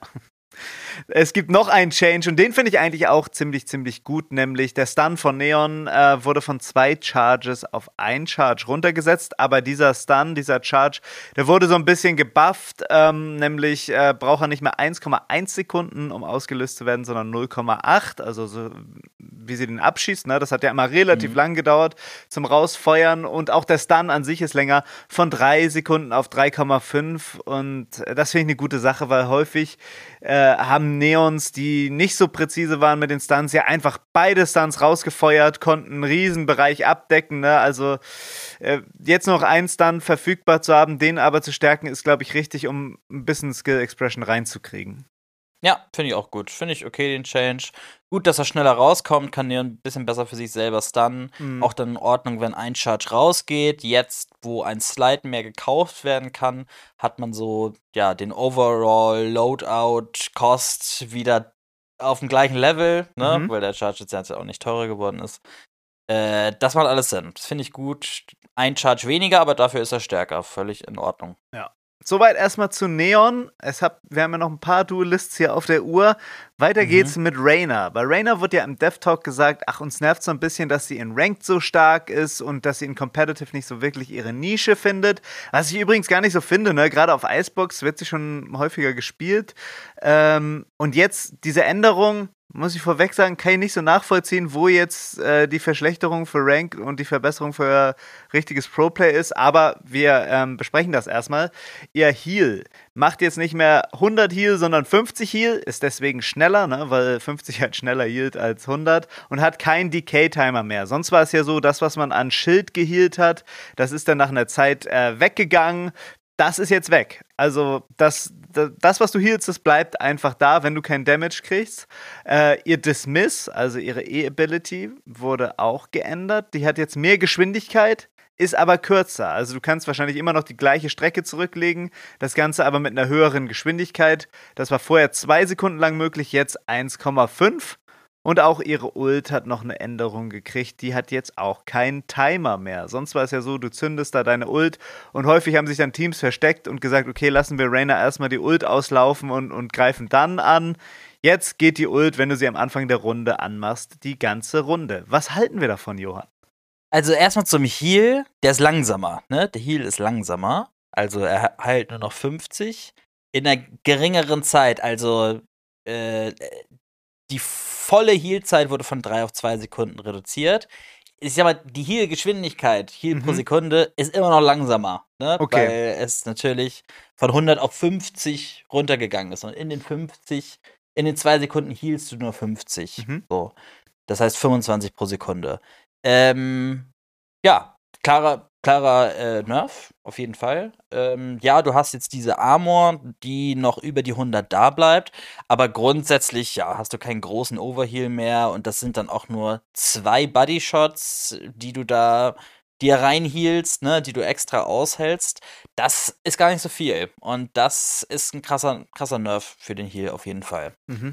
Es gibt noch einen Change und den finde ich eigentlich auch ziemlich, ziemlich gut, nämlich der Stun von Neon wurde von 2 Charges auf 1 Charge runtergesetzt, aber dieser Stun, dieser Charge, der wurde so ein bisschen gebufft, nämlich braucht er nicht mehr 1,1 Sekunden, um ausgelöst zu werden, sondern 0,8, also so wie sie den abschießt, ne? Das hat ja immer relativ lang gedauert zum Rausfeuern und auch der Stun an sich ist länger, von 3 Sekunden auf 3,5 und das finde ich eine gute Sache, weil häufig haben Neons, die nicht so präzise waren mit den Stunts, ja einfach beide Stunts rausgefeuert, konnten einen Riesenbereich abdecken, ne? Also jetzt noch einen Stunt verfügbar zu haben, den aber zu stärken, ist, glaube ich, richtig, um ein bisschen Skill-Expression reinzukriegen. Ja, finde ich auch gut. Finde ich okay, den Change. Gut, dass er schneller rauskommt, kann Neon ein bisschen besser für sich selber stunnen. Auch dann in Ordnung, wenn ein Charge rausgeht. Jetzt, wo ein Slide mehr gekauft werden kann, hat man so, ja, den Overall Loadout-Cost wieder auf dem gleichen Level, ne? Weil der Charge jetzt auch nicht teurer geworden ist. Das macht alles Sinn. Das finde ich gut. Ein Charge weniger, aber dafür ist er stärker. Völlig in Ordnung. Ja. Soweit erstmal zu Neon. Wir haben ja noch ein paar Duelists hier auf der Uhr. Weiter geht's mit Reyna. Bei Reyna wird ja im Dev Talk gesagt, ach, uns nervt so ein bisschen, dass sie in Ranked so stark ist und dass sie in Competitive nicht so wirklich ihre Nische findet. Was ich übrigens gar nicht so finde, ne? Gerade auf Icebox wird sie schon häufiger gespielt. Und jetzt diese Änderung, muss ich vorweg sagen, kann ich nicht so nachvollziehen, wo jetzt die Verschlechterung für Rank und die Verbesserung für richtiges Pro-Play ist, aber wir besprechen das erstmal. Ihr Heal macht jetzt nicht mehr 100 Heal, sondern 50 Heal, ist deswegen schneller, ne, weil 50 halt schneller healt als 100 und hat keinen Decay-Timer mehr. Sonst war es ja so, das, was man an Schild gehealt hat, das ist dann nach einer Zeit weggegangen. Das ist jetzt weg. Also das, was du healst, das bleibt einfach da, wenn du keinen Damage kriegst. Ihr Dismiss, also ihre E-Ability, wurde auch geändert. Die hat jetzt mehr Geschwindigkeit, ist aber kürzer. Also du kannst wahrscheinlich immer noch die gleiche Strecke zurücklegen, das Ganze aber mit einer höheren Geschwindigkeit. Das war vorher 2 Sekunden lang möglich, jetzt 1,5. Und auch ihre Ult hat noch eine Änderung gekriegt. Die hat jetzt auch keinen Timer mehr. Sonst war es ja so, du zündest da deine Ult und häufig haben sich dann Teams versteckt und gesagt, okay, lassen wir Reyna erstmal die Ult auslaufen und greifen dann an. Jetzt geht die Ult, wenn du sie am Anfang der Runde anmachst, die ganze Runde. Was halten wir davon, Johann? Also erstmal zum Heal, der ist langsamer, ne? Der Heal ist langsamer. Also er heilt nur noch 50 in einer geringeren Zeit. Also die volle Heal-Zeit wurde von 3 auf 2 Sekunden reduziert. Ich sag mal, die Heal-Geschwindigkeit, Heal pro Sekunde, ist immer noch langsamer, ne? Okay. Weil es natürlich von 100 auf 50 runtergegangen ist. Und in den 2 Sekunden healst du nur 50. So. Das heißt 25 pro Sekunde. Ja, klarer Nerf, auf jeden Fall. Ja, du hast jetzt diese Armor, die noch über die 100 da bleibt, aber grundsätzlich, ja, hast du keinen großen Overheal mehr und das sind dann auch nur 2 Bodyshots, die du da dir reinhealst, ne, die du extra aushältst. Das ist gar nicht so viel und das ist ein krasser Nerf für den Heal auf jeden Fall.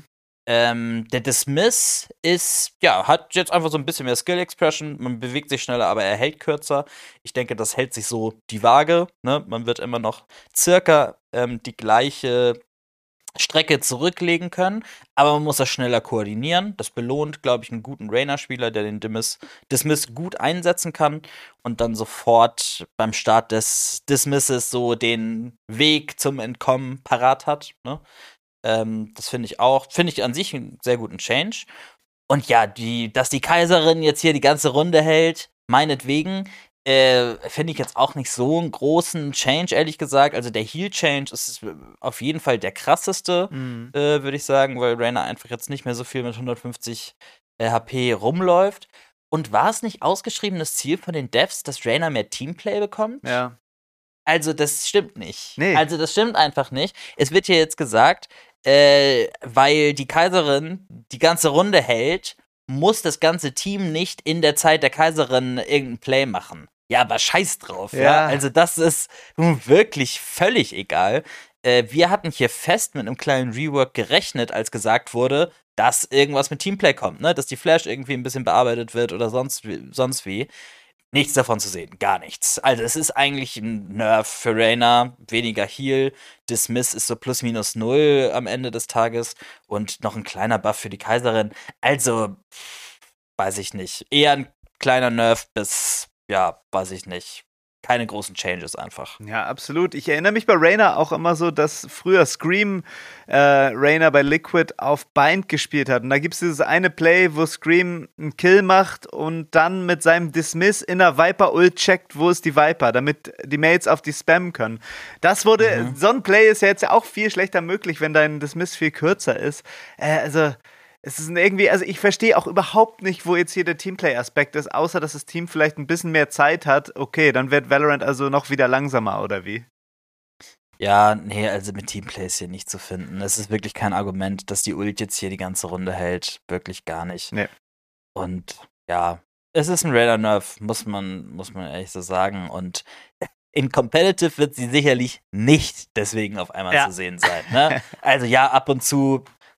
Der Dismiss hat jetzt einfach so ein bisschen mehr Skill Expression. Man bewegt sich schneller, aber er hält kürzer. Ich denke, das hält sich so die Waage. Ne? Man wird immer noch circa die gleiche Strecke zurücklegen können, aber man muss das schneller koordinieren. Das belohnt, glaube ich, einen guten Reyna-Spieler, der den Dismiss gut einsetzen kann und dann sofort beim Start des Dismisses so den Weg zum Entkommen parat hat. Ne? Das finde ich an sich einen sehr guten Change. Und ja, dass die Kaiserin jetzt hier die ganze Runde hält, meinetwegen, finde ich jetzt auch nicht so einen großen Change, ehrlich gesagt. Also der Heal-Change ist auf jeden Fall der krasseste, würde ich sagen, weil Reyna einfach jetzt nicht mehr so viel mit 150 HP rumläuft. Und war es nicht ausgeschriebenes Ziel von den Devs, dass Reyna mehr Teamplay bekommt? Ja. Also das stimmt nicht. Nee. Also das stimmt einfach nicht. Es wird hier jetzt gesagt, weil die Kaiserin die ganze Runde hält, muss das ganze Team nicht in der Zeit der Kaiserin irgendein Play machen. Ja, aber scheiß drauf, ja. Also das ist nun wirklich völlig egal. Wir hatten hier fest mit einem kleinen Rework gerechnet, als gesagt wurde, dass irgendwas mit Teamplay kommt, ne? Dass die Flash irgendwie ein bisschen bearbeitet wird oder sonst wie. Nichts davon zu sehen, gar nichts. Also es ist eigentlich ein Nerf für Reyna, weniger Heal, Dismiss ist so plus minus 0 am Ende des Tages und noch ein kleiner Buff für die Kaiserin. Also, weiß ich nicht. Eher ein kleiner Nerf bis, ja, weiß ich nicht. Keine großen Changes einfach. Ja, absolut. Ich erinnere mich bei Reyna auch immer so, dass früher Scream Reyna bei Liquid auf Bind gespielt hat. Und da gibt es dieses eine Play, wo Scream einen Kill macht und dann mit seinem Dismiss in der Viper-Ult checkt, wo ist die Viper, damit die Mates auf die spammen können. Das wurde, so ein Play ist ja jetzt auch viel schlechter möglich, wenn dein Dismiss viel kürzer ist. Es ist irgendwie, also ich verstehe auch überhaupt nicht, wo jetzt hier der Teamplay-Aspekt ist, außer dass das Team vielleicht ein bisschen mehr Zeit hat. Okay, dann wird Valorant also noch wieder langsamer, oder wie? Ja, nee, also mit Teamplay ist hier nicht zu finden. Es ist wirklich kein Argument, dass die Ult jetzt hier die ganze Runde hält. Wirklich gar nicht. Nee. Und ja, es ist ein Reyna-Nerf, muss man ehrlich so sagen. Und in Competitive wird sie sicherlich nicht deswegen auf einmal zu sehen sein. Ne? Also ja, ab und zu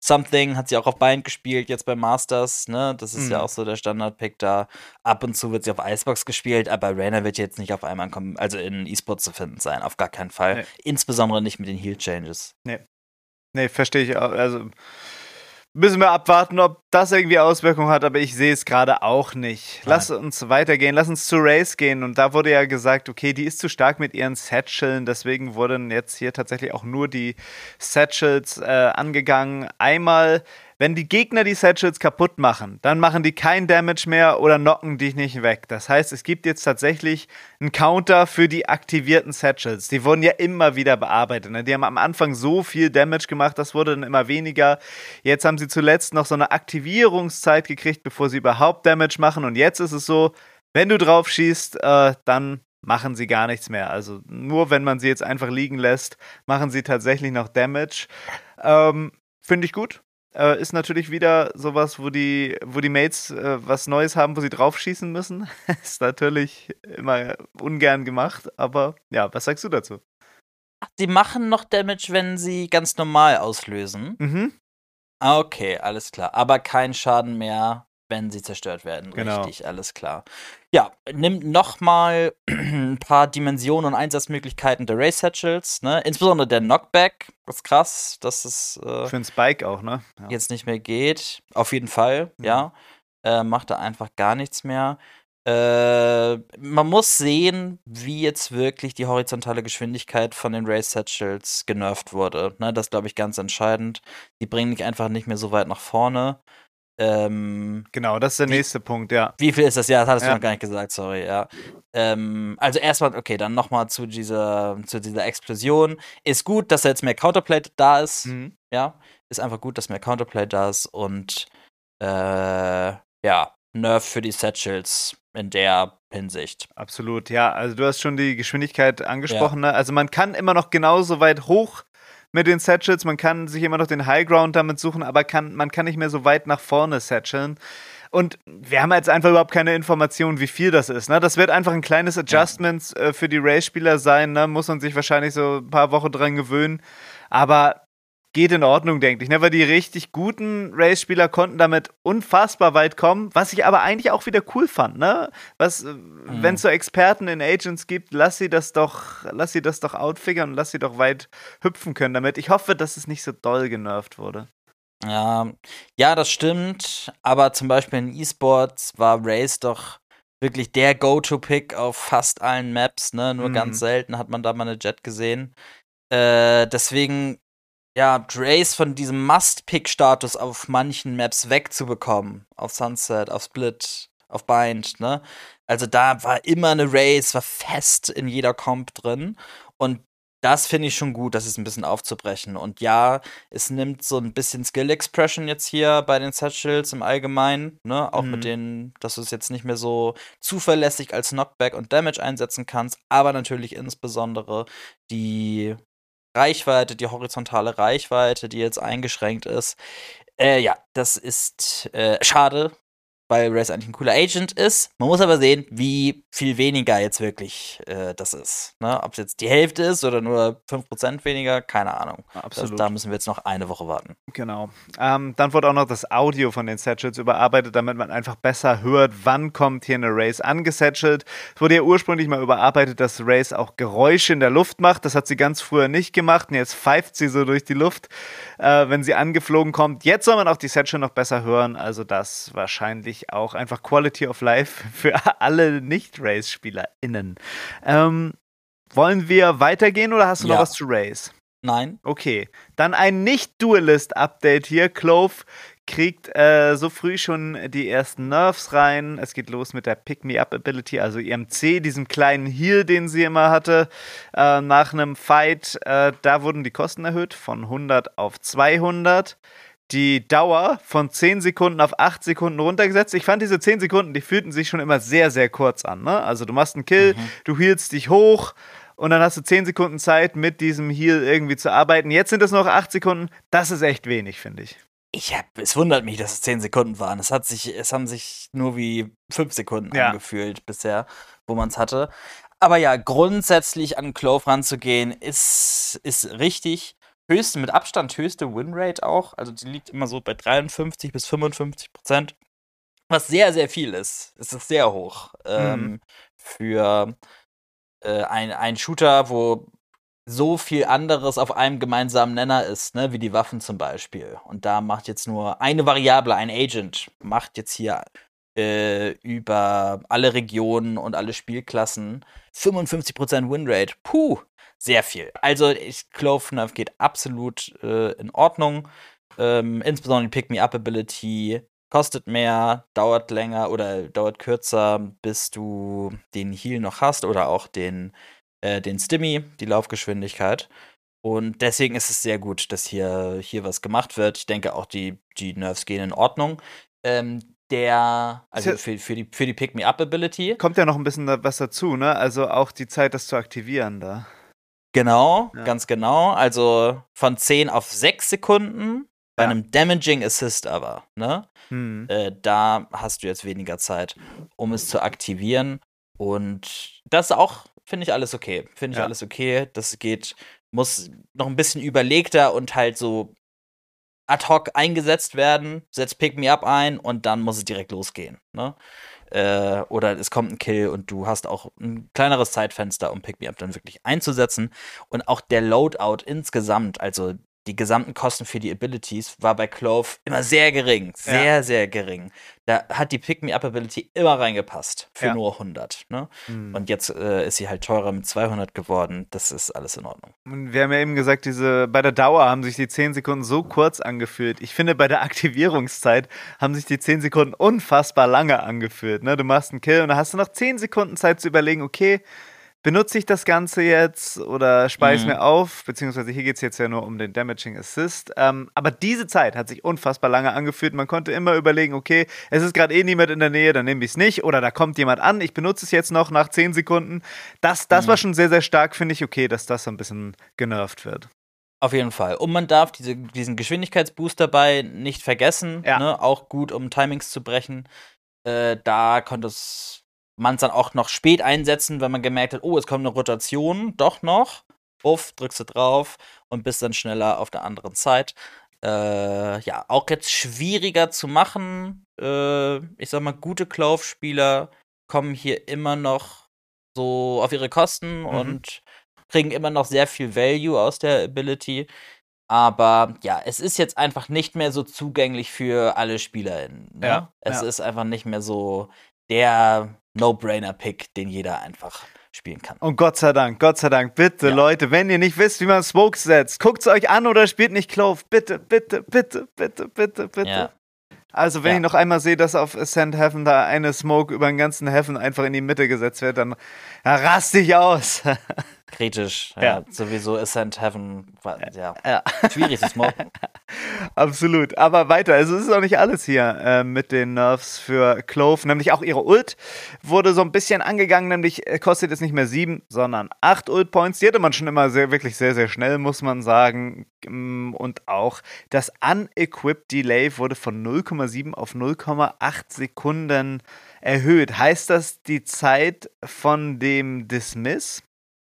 Something hat sie auch auf Bind gespielt, jetzt bei Masters, ne? Das ist ja auch so der Standard-Pick da. Ab und zu wird sie auf Icebox gespielt, aber Reyna wird jetzt nicht auf einmal also in E-Sport zu finden sein, auf gar keinen Fall. Nee. Insbesondere nicht mit den Heal-Changes. Nee, verstehe ich auch. Also müssen wir abwarten, ob das irgendwie Auswirkungen hat, aber ich sehe es gerade auch nicht. Lass uns weitergehen, lass uns zu Raze gehen. Und da wurde ja gesagt, okay, die ist zu stark mit ihren Satcheln, deswegen wurden jetzt hier tatsächlich auch nur die Satchels angegangen. Einmal, wenn die Gegner die Satchels kaputt machen, dann machen die kein Damage mehr oder knocken dich nicht weg. Das heißt, es gibt jetzt tatsächlich einen Counter für die aktivierten Satchels. Die wurden ja immer wieder bearbeitet. Ne? Die haben am Anfang so viel Damage gemacht, das wurde dann immer weniger. Jetzt haben sie zuletzt noch so eine Aktivierungszeit gekriegt, bevor sie überhaupt Damage machen. Und jetzt ist es so, wenn du drauf schießt, dann machen sie gar nichts mehr. Also nur wenn man sie jetzt einfach liegen lässt, machen sie tatsächlich noch Damage. Finde ich gut. Ist natürlich wieder sowas, wo die Mates was Neues haben, wo sie drauf schießen müssen. Ist natürlich immer ungern gemacht, aber ja, was sagst du dazu? Die machen noch Damage, wenn sie ganz normal auslösen. Mhm. Okay, alles klar. Aber kein Schaden mehr, wenn sie zerstört werden. Genau. Richtig, alles klar. Ja, nimmt nochmal ein paar Dimensionen und Einsatzmöglichkeiten der Race Satchels, ne? Insbesondere der Knockback. Das ist krass, dass es für einen Spike auch, ne? Ja. Jetzt nicht mehr geht. Auf jeden Fall, ja. Macht da einfach gar nichts mehr. Man muss sehen, wie jetzt wirklich die horizontale Geschwindigkeit von den Race Satchels genervt wurde. Ne? Das ist, glaube ich, ganz entscheidend. Die bringen dich einfach nicht mehr so weit nach vorne. Genau, das ist der nächste Punkt, ja. Wie viel ist das? Ja, das hattest du noch gar nicht gesagt, sorry, ja. Also erstmal, okay, dann nochmal zu dieser Explosion. Ist gut, dass da jetzt mehr Counterplay da ist. Ja, ist einfach gut, dass mehr Counterplay da ist und ja, Nerf für die Satchels in der Hinsicht. Absolut, ja. Also du hast schon die Geschwindigkeit angesprochen, ne? Also man kann immer noch genauso weit hoch mit den Satchels, man kann sich immer noch den Highground damit suchen, aber man kann nicht mehr so weit nach vorne satcheln. Und wir haben jetzt einfach überhaupt keine Information, wie viel das ist. Ne? Das wird einfach ein kleines Adjustment für die Race-Spieler sein. Ne? Muss man sich wahrscheinlich so ein paar Wochen dran gewöhnen. Aber geht in Ordnung, denke ich. Ne? Weil die richtig guten Race-Spieler konnten damit unfassbar weit kommen. Was ich aber eigentlich auch wieder cool fand. Ne? Wenn es so Experten in Agents gibt, lass sie das doch outfigern und lass sie doch weit hüpfen können damit. Ich hoffe, dass es nicht so doll genervt wurde. Ja, das stimmt, aber zum Beispiel in E-Sports war Race doch wirklich der Go-To-Pick auf fast allen Maps, ne? Nur ganz selten hat man da mal eine Jet gesehen. Deswegen, ja, Race von diesem Must-Pick-Status auf manchen Maps wegzubekommen, auf Sunset, auf Split, auf Bind, ne? Also da war immer eine Race, war fest in jeder Comp drin und das finde ich schon gut, das ist ein bisschen aufzubrechen. Und ja, es nimmt so ein bisschen Skill-Expression jetzt hier bei den Satchels im Allgemeinen, ne? Auch mit denen, dass du es jetzt nicht mehr so zuverlässig als Knockback und Damage einsetzen kannst, aber natürlich insbesondere die Reichweite, die horizontale Reichweite, die jetzt eingeschränkt ist. Ja, das ist schade, weil Race eigentlich ein cooler Agent ist. Man muss aber sehen, wie viel weniger jetzt wirklich das ist. Ne? Ob es jetzt die Hälfte ist oder nur 5% weniger, keine Ahnung. Absolut. Da müssen wir jetzt noch eine Woche warten. Genau. Dann wurde auch noch das Audio von den Satchels überarbeitet, damit man einfach besser hört, wann kommt hier eine Race angesatchelt. Es wurde ja ursprünglich mal überarbeitet, dass Race auch Geräusche in der Luft macht. Das hat sie ganz früher nicht gemacht. Und jetzt pfeift sie so durch die Luft, wenn sie angeflogen kommt. Jetzt soll man auch die Satchel noch besser hören. Also das wahrscheinlich auch einfach Quality of Life für alle Nicht-Race-SpielerInnen. Wollen wir weitergehen oder hast du noch was zu Race? Nein. Okay, dann ein Nicht-Duelist-Update hier. Clove kriegt so früh schon die ersten Nerfs rein. Es geht los mit der Pick-Me-Up-Ability, also ihrem C, diesem kleinen Heal, den sie immer hatte. Nach einem Fight, da wurden die Kosten erhöht von 100 auf 200. Die Dauer von 10 Sekunden auf 8 Sekunden runtergesetzt. Ich fand diese 10 Sekunden, die fühlten sich schon immer sehr, sehr kurz an. Ne? Also du machst einen Kill, du healst dich hoch und dann hast du 10 Sekunden Zeit, mit diesem Heal irgendwie zu arbeiten. Jetzt sind es noch 8 Sekunden. Das ist echt wenig, finde ich. Es wundert mich, dass es 10 Sekunden waren. Es haben sich nur wie 5 Sekunden angefühlt bisher, wo man es hatte. Aber ja, grundsätzlich an Clove ranzugehen, ist richtig. mit Abstand höchste Winrate auch. Also die liegt immer so bei 53-55%. Was sehr, sehr viel ist. Es ist sehr hoch. Für ein Shooter, wo so viel anderes auf einem gemeinsamen Nenner ist, ne, wie die Waffen zum Beispiel. Und da macht jetzt nur eine Variable, ein Agent, macht jetzt hier über alle Regionen und alle Spielklassen 55% Winrate. Puh, sehr viel. Also Clove Nerf geht absolut in Ordnung. Insbesondere die Pick-Me-Up-Ability kostet mehr, dauert länger oder dauert kürzer, bis du den Heal noch hast oder auch den Stimmy, die Laufgeschwindigkeit. Und deswegen ist es sehr gut, dass hier was gemacht wird. Ich denke auch, die Nerfs gehen in Ordnung. Also für die Pick-Me-Up-Ability. Kommt ja noch ein bisschen was dazu, ne? Also auch die Zeit, das zu aktivieren da. Genau, Ja. ganz genau. Also von 10 auf 6 Sekunden. Bei einem Damaging Assist aber, ne? Da hast du jetzt weniger Zeit, um es zu aktivieren. Und das auch, finde ich alles okay. Das muss noch ein bisschen überlegter und halt so ad hoc eingesetzt werden. Setzt Pick Me Up ein und dann muss es direkt losgehen, ne? Oder es kommt ein Kill und du hast auch ein kleineres Zeitfenster, um Pick Me Up dann wirklich einzusetzen. Und auch der Loadout insgesamt, also die gesamten Kosten für die Abilities, war bei Clove immer sehr gering. Sehr, sehr gering. Da hat die Pick-Me-Up-Ability immer reingepasst. Für nur 100. Ne? Und jetzt ist sie halt teurer mit 200 geworden. Das ist alles in Ordnung. Und wir haben ja eben gesagt, bei der Dauer haben sich die 10 Sekunden so kurz angefühlt. Ich finde, bei der Aktivierungszeit haben sich die 10 Sekunden unfassbar lange angefühlt. Ne? Du machst einen Kill und dann hast du noch 10 Sekunden Zeit zu überlegen, okay, benutze ich das Ganze jetzt oder spare ich es mir auf? Beziehungsweise hier geht es jetzt ja nur um den Damaging Assist. Aber diese Zeit hat sich unfassbar lange angefühlt. Man konnte immer überlegen, okay, es ist gerade niemand in der Nähe, dann nehme ich es nicht. Oder da kommt jemand an, ich benutze es jetzt noch nach 10 Sekunden. Das war schon sehr, sehr stark, finde ich, okay, dass das so ein bisschen genervt wird. Auf jeden Fall. Und man darf diesen Geschwindigkeitsboost dabei nicht vergessen. Ja. Ne? Auch gut, um Timings zu brechen. Da konnte man es dann auch noch spät einsetzen, wenn man gemerkt hat, oh, es kommt eine Rotation, doch noch. Uff, drückst du drauf und bist dann schneller auf der anderen Side. Ja, auch jetzt schwieriger zu machen. Ich sag mal, gute Clove-Spieler kommen hier immer noch so auf ihre Kosten und kriegen immer noch sehr viel Value aus der Ability. Aber ja, es ist jetzt einfach nicht mehr so zugänglich für alle SpielerInnen. Ne? Ja, es ist einfach nicht mehr so der No-Brainer-Pick, den jeder einfach spielen kann. Und Gott sei Dank, bitte, Leute, wenn ihr nicht wisst, wie man Smoke setzt, guckt es euch an oder spielt nicht Clove. Bitte, bitte, bitte, bitte, bitte, bitte. Ja. Also, wenn ich noch einmal sehe, dass auf Ascent Heaven da eine Smoke über den ganzen Heaven einfach in die Mitte gesetzt wird, dann raste ich aus. Kritisch, ja. Sowieso Ascent Heaven, schwierig zu smoken. Absolut, aber weiter, also es ist auch nicht alles hier mit den Nerfs für Clove, nämlich auch ihre Ult wurde so ein bisschen angegangen, nämlich kostet jetzt nicht mehr 7, sondern 8 Ult-Points, die hatte man schon immer wirklich sehr, sehr schnell, muss man sagen, und auch das Unequipped Delay wurde von 0,7 auf 0,8 Sekunden erhöht. Heißt das die Zeit von dem Dismiss?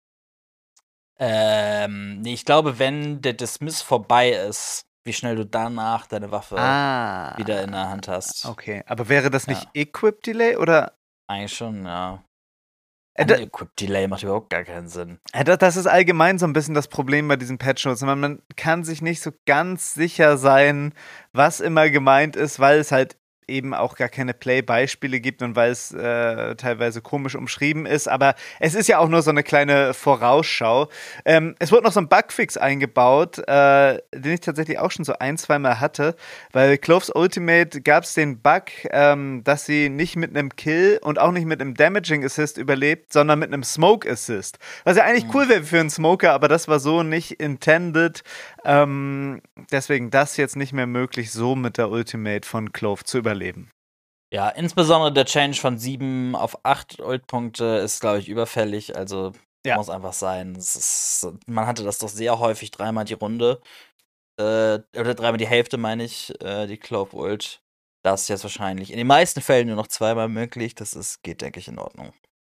Nee, ich glaube, wenn der Dismiss vorbei ist, wie schnell du danach deine Waffe wieder in der Hand hast. Okay, aber wäre das nicht Equip Delay oder? Eigentlich schon, ja. Equip Delay macht überhaupt gar keinen Sinn. Das ist allgemein so ein bisschen das Problem bei diesen Patch-Notes. Man kann sich nicht so ganz sicher sein, was immer gemeint ist, weil es halt eben auch gar keine Play-Beispiele gibt und weil es teilweise komisch umschrieben ist, aber es ist ja auch nur so eine kleine Vorausschau. Es wurde noch so ein Bugfix eingebaut, den ich tatsächlich auch schon so 1-2 Mal hatte, weil Cloves Ultimate gab es den Bug, dass sie nicht mit einem Kill und auch nicht mit einem Damaging Assist überlebt, sondern mit einem Smoke Assist. Was ja eigentlich cool wäre für einen Smoker, aber das war so nicht intended. Deswegen das jetzt nicht mehr möglich, so mit der Ultimate von Clove zu überleben. Ja, insbesondere der Change von 7 auf 8 Ult-Punkte ist, glaube ich, überfällig. Also muss einfach sein. Man hatte das doch sehr häufig, 3-mal die Runde. Oder 3-mal die Hälfte, meine ich, die Clove-Ult. Das ist jetzt wahrscheinlich in den meisten Fällen nur noch 2-mal möglich. Das geht, denke ich, in Ordnung.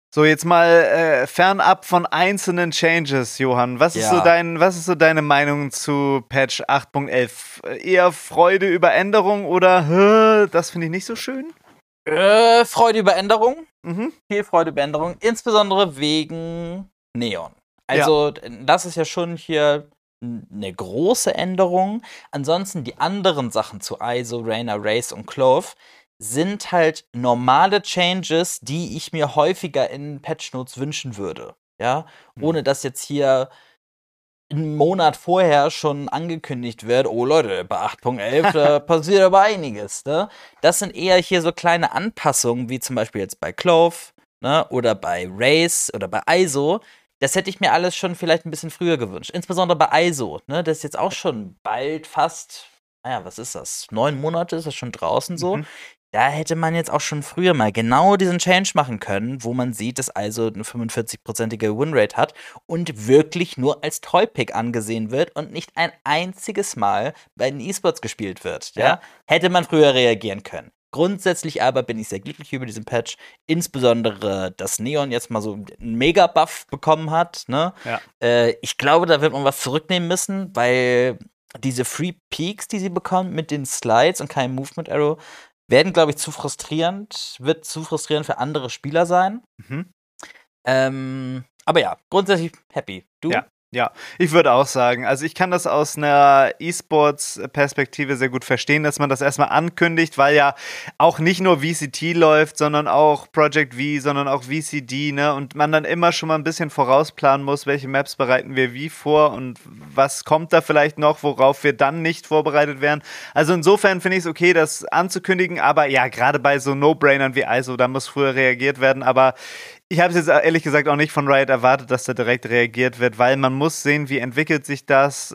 So, jetzt mal fernab von einzelnen Changes, Johann. Was ist so deine Meinung zu Patch 8.11? Eher Freude über Änderung oder das finde ich nicht so schön? Freude über Änderung. Mhm. Viel Freude über Änderung. Insbesondere wegen Neon. Also, das ist ja schon hier eine große Änderung. Ansonsten die anderen Sachen zu ISO, Reyna, Race und Clove sind halt normale Changes, die ich mir häufiger in Patch Notes wünschen würde. Ja, ohne dass jetzt hier einen Monat vorher schon angekündigt wird, oh Leute, bei 8.11 passiert aber einiges. Ne? Das sind eher hier so kleine Anpassungen, wie zum Beispiel jetzt bei Clove, ne? Oder bei Race oder bei ISO. Das hätte ich mir alles schon vielleicht ein bisschen früher gewünscht. Insbesondere bei ISO. Ne? Das ist jetzt auch schon bald fast, was ist das? 9 Monate ist das schon draußen so. Mhm. Da hätte man jetzt auch schon früher mal genau diesen Change machen können, wo man sieht, dass ISO eine 45%ige Winrate hat und wirklich nur als Toy-Pick angesehen wird und nicht ein einziges Mal bei den E-Sports gespielt wird. Ja? Hätte man früher reagieren können. Grundsätzlich aber bin ich sehr glücklich über diesen Patch, insbesondere, dass Neon jetzt mal so einen Mega-Buff bekommen hat. Ne? Ja. Ich glaube, da wird man was zurücknehmen müssen, weil diese Free Peaks, die sie bekommen mit den Slides und keinem Movement Arrow, wird zu frustrierend für andere Spieler sein. Mhm. Aber ja, grundsätzlich happy. Du? Ja, ich würde auch sagen, also ich kann das aus einer E-Sports-Perspektive sehr gut verstehen, dass man das erstmal ankündigt, weil ja auch nicht nur VCT läuft, sondern auch Project V, sondern auch VCD, ne? Und man dann immer schon mal ein bisschen vorausplanen muss, welche Maps bereiten wir wie vor und was kommt da vielleicht noch, worauf wir dann nicht vorbereitet werden. Also insofern finde ich es okay, das anzukündigen, aber ja, gerade bei so No-Brainern wie ISO, da muss früher reagiert werden, aber ich habe es jetzt ehrlich gesagt auch nicht von Riot erwartet, dass da direkt reagiert wird, weil man muss sehen, wie entwickelt sich das.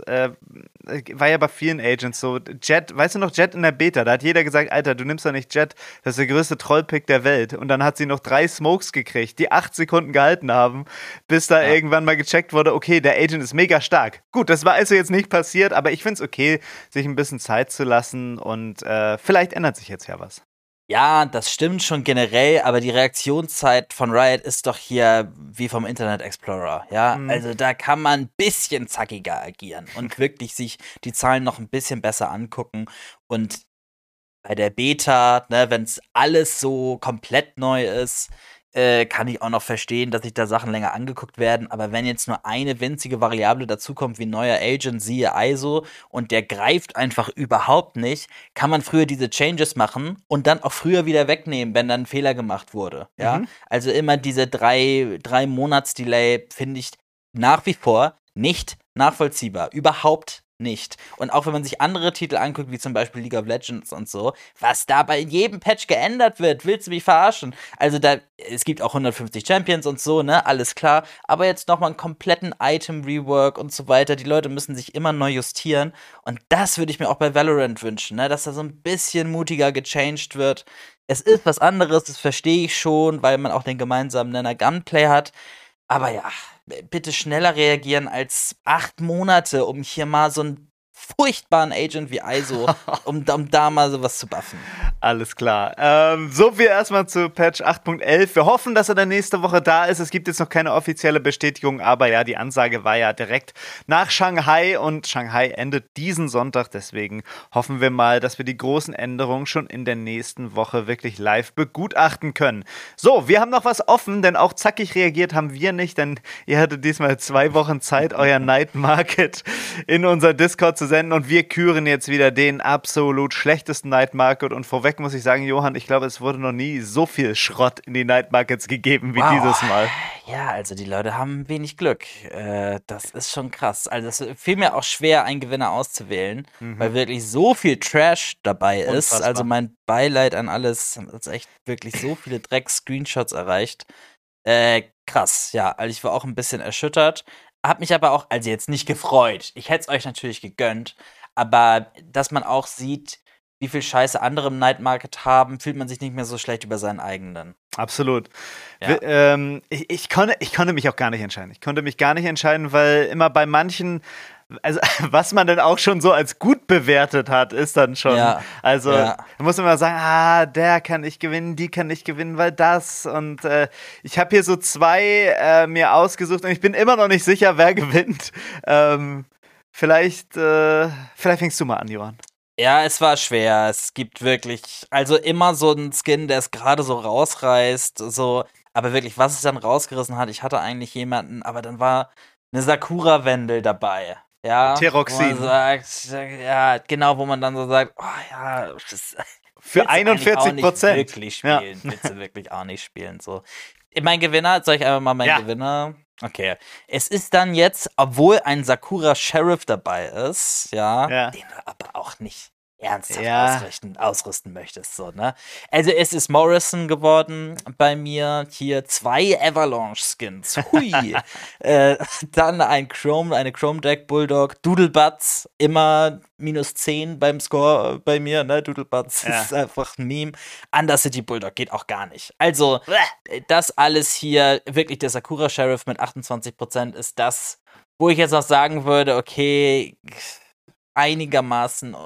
War ja bei vielen Agents so. Jet, weißt du noch, Jet in der Beta, da hat jeder gesagt, Alter, du nimmst doch nicht Jet, das ist der größte Trollpick der Welt. Und dann hat sie noch 3 Smokes gekriegt, die 8 Sekunden gehalten haben, bis da irgendwann mal gecheckt wurde, okay, der Agent ist mega stark. Gut, das war also jetzt nicht passiert, aber ich finde es okay, sich ein bisschen Zeit zu lassen und vielleicht ändert sich jetzt ja was. Ja, das stimmt schon generell, aber die Reaktionszeit von Riot ist doch hier wie vom Internet Explorer, ja? Also da kann man ein bisschen zackiger agieren und wirklich sich die Zahlen noch ein bisschen besser angucken. Und bei der Beta, ne, wenn es alles so komplett neu ist, kann ich auch noch verstehen, dass sich da Sachen länger angeguckt werden. Aber wenn jetzt nur eine winzige Variable dazukommt, wie neuer Agent, siehe ISO, und der greift einfach überhaupt nicht, kann man früher diese Changes machen und dann auch früher wieder wegnehmen, wenn dann ein Fehler gemacht wurde. Ja? Also immer diese 3 Monats-Delay finde ich nach wie vor nicht nachvollziehbar. Überhaupt nicht. Und auch wenn man sich andere Titel anguckt, wie zum Beispiel League of Legends und so, was da bei jedem Patch geändert wird, willst du mich verarschen? Also es gibt auch 150 Champions und so, ne, alles klar, aber jetzt nochmal einen kompletten Item-Rework und so weiter, die Leute müssen sich immer neu justieren und das würde ich mir auch bei Valorant wünschen, ne, dass da so ein bisschen mutiger gechanged wird. Es ist was anderes, das verstehe ich schon, weil man auch den gemeinsamen Nenner Gunplay hat, aber ja, bitte schneller reagieren als 8 Monate, um hier mal so einen furchtbaren Agent wie ISO, um da mal sowas zu buffen. Alles klar. So viel erstmal zu Patch 8.11. Wir hoffen, dass er dann nächste Woche da ist. Es gibt jetzt noch keine offizielle Bestätigung, aber ja, die Ansage war ja direkt nach Shanghai und Shanghai endet diesen Sonntag. Deswegen hoffen wir mal, dass wir die großen Änderungen schon in der nächsten Woche wirklich live begutachten können. So, wir haben noch was offen, denn auch zackig reagiert haben wir nicht, denn ihr hattet diesmal 2 Wochen Zeit, euer Night Market in unser Discord zu senden und wir küren jetzt wieder den absolut schlechtesten Night Market und vorweg muss ich sagen, Johann, ich glaube, es wurde noch nie so viel Schrott in die Night Markets gegeben wie dieses Mal. Ja, also die Leute haben wenig Glück. Das ist schon krass. Also es fiel mir auch schwer, einen Gewinner auszuwählen, weil wirklich so viel Trash dabei ist. Unfassbar. Also mein Beileid an alles. Es echt wirklich so viele Dreck-Screenshots erreicht. Krass, ja. Also ich war auch ein bisschen erschüttert. Hab mich aber auch, also jetzt nicht gefreut. Ich hätte es euch natürlich gegönnt. Aber dass man auch sieht, wie viel Scheiße andere im Night Market haben, fühlt man sich nicht mehr so schlecht über seinen eigenen. Absolut. Ja. Ich konnte mich auch gar nicht entscheiden. Ich konnte mich gar nicht entscheiden, weil immer bei manchen also was man dann auch schon so als gut bewertet hat, ist dann schon, also da muss man mal sagen, der kann nicht gewinnen, die kann nicht gewinnen, weil das und ich habe hier so 2 mir ausgesucht und ich bin immer noch nicht sicher, wer gewinnt. Vielleicht fängst du mal an, Johann. Ja, es war schwer. Es gibt wirklich, also immer so einen Skin, der es gerade so rausreißt, so, aber wirklich, was es dann rausgerissen hat, ich hatte eigentlich jemanden, aber dann war eine Sakura-Wendel dabei. Ja, Teroxin. Wo man sagt, ja, genau, wo man dann so sagt, oh ja, das für 41%. Wirklich spielen, willst du wirklich auch nicht spielen, so. Mein Gewinner, soll ich einfach mal meinen Gewinner? Okay. Es ist dann jetzt, obwohl ein Sakura Sheriff dabei ist, den du aber auch nicht ernsthaft ausrüsten möchtest, so, ne? Also es ist Morrison geworden bei mir, hier 2 Avalanche-Skins, hui! Dann eine Chrome Deck Bulldog, Doodlebutts, immer -10 beim Score bei mir, ne? Doodlebutts ist einfach ein Meme. Undercity Bulldog geht auch gar nicht. Also, das alles hier, wirklich der Sakura Sheriff mit 28% ist das, wo ich jetzt noch sagen würde, okay, einigermaßen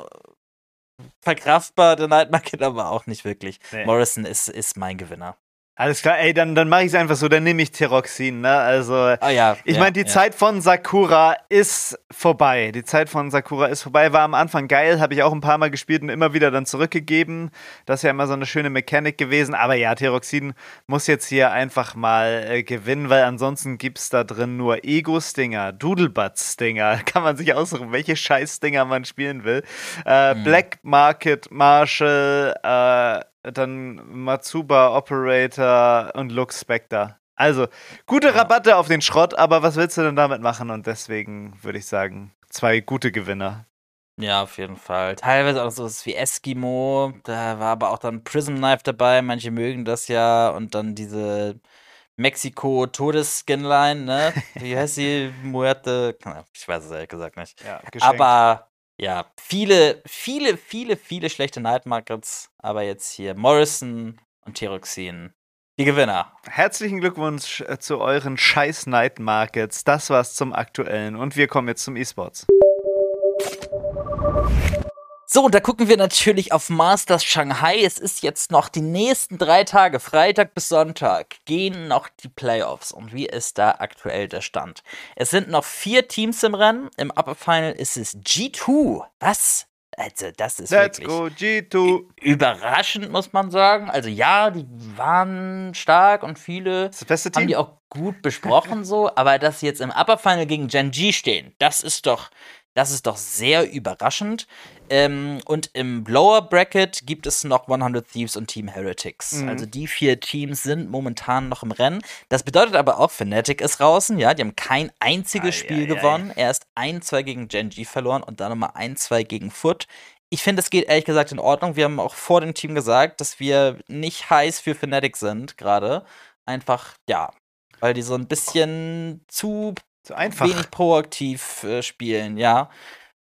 verkraftbar, der Night Market, aber auch nicht wirklich. Nee. Morrison ist mein Gewinner. Alles klar, ey, dann mache ich es einfach so, dann nehme ich Teroxin, ne? Also, ich meine, die Zeit von Sakura ist vorbei. War am Anfang geil, habe ich auch ein paar Mal gespielt und immer wieder dann zurückgegeben. Das ist ja immer so eine schöne Mechanik gewesen. Aber ja, Teroxin muss jetzt hier einfach mal gewinnen, weil ansonsten gibt's da drin nur Ego-Stinger, Doodlebutts-Stinger. Kann man sich aussuchen, welche Scheiß-Stinger man spielen will. Black Market Marshall, dann Matsuba Operator und Lux Spectre. Also, gute Rabatte auf den Schrott, aber was willst du denn damit machen? Und deswegen würde ich sagen, 2 gute Gewinner. Ja, auf jeden Fall. Teilweise auch so wie Eskimo, da war aber auch dann Prism Knife dabei, manche mögen das ja. Und dann diese Mexiko-Todesskinline, ne? Wie heißt sie? Muerte? Ich weiß es ehrlich gesagt nicht. Ja, aber ja, viele schlechte Night Markets, aber jetzt hier Morrison und Teroxin, die Gewinner. Herzlichen Glückwunsch zu euren scheiß Night Markets. Das war's zum Aktuellen und wir kommen jetzt zum E-Sports. So, und da gucken wir natürlich auf Masters Shanghai. Es ist jetzt noch die nächsten 3 Tage, Freitag bis Sonntag, gehen noch die Playoffs. Und wie ist da aktuell der Stand? Es sind noch 4 Teams im Rennen. Im Upper Final ist es G2. Was? Also, das ist Let's wirklich go, G2. Überraschend, muss man sagen. Also ja, die waren stark und viele das beste Team. Haben die auch gut besprochen so. Aber dass sie jetzt im Upper Final gegen Gen G stehen, das ist doch sehr überraschend. Und im Lower Bracket gibt es noch 100 Thieves und Team Heretics. Also die 4 Teams sind momentan noch im Rennen. Das bedeutet aber auch, Fnatic ist draußen. Ja, die haben kein einziges Spiel gewonnen. Erst 1-2 gegen Gen G verloren und dann nochmal 1-2 gegen Foot. Ich finde, es geht ehrlich gesagt in Ordnung. Wir haben auch vor dem Team gesagt, dass wir nicht heiß für Fnatic sind gerade. Einfach, ja, weil die so ein bisschen zu einfach wenig proaktiv spielen, ja.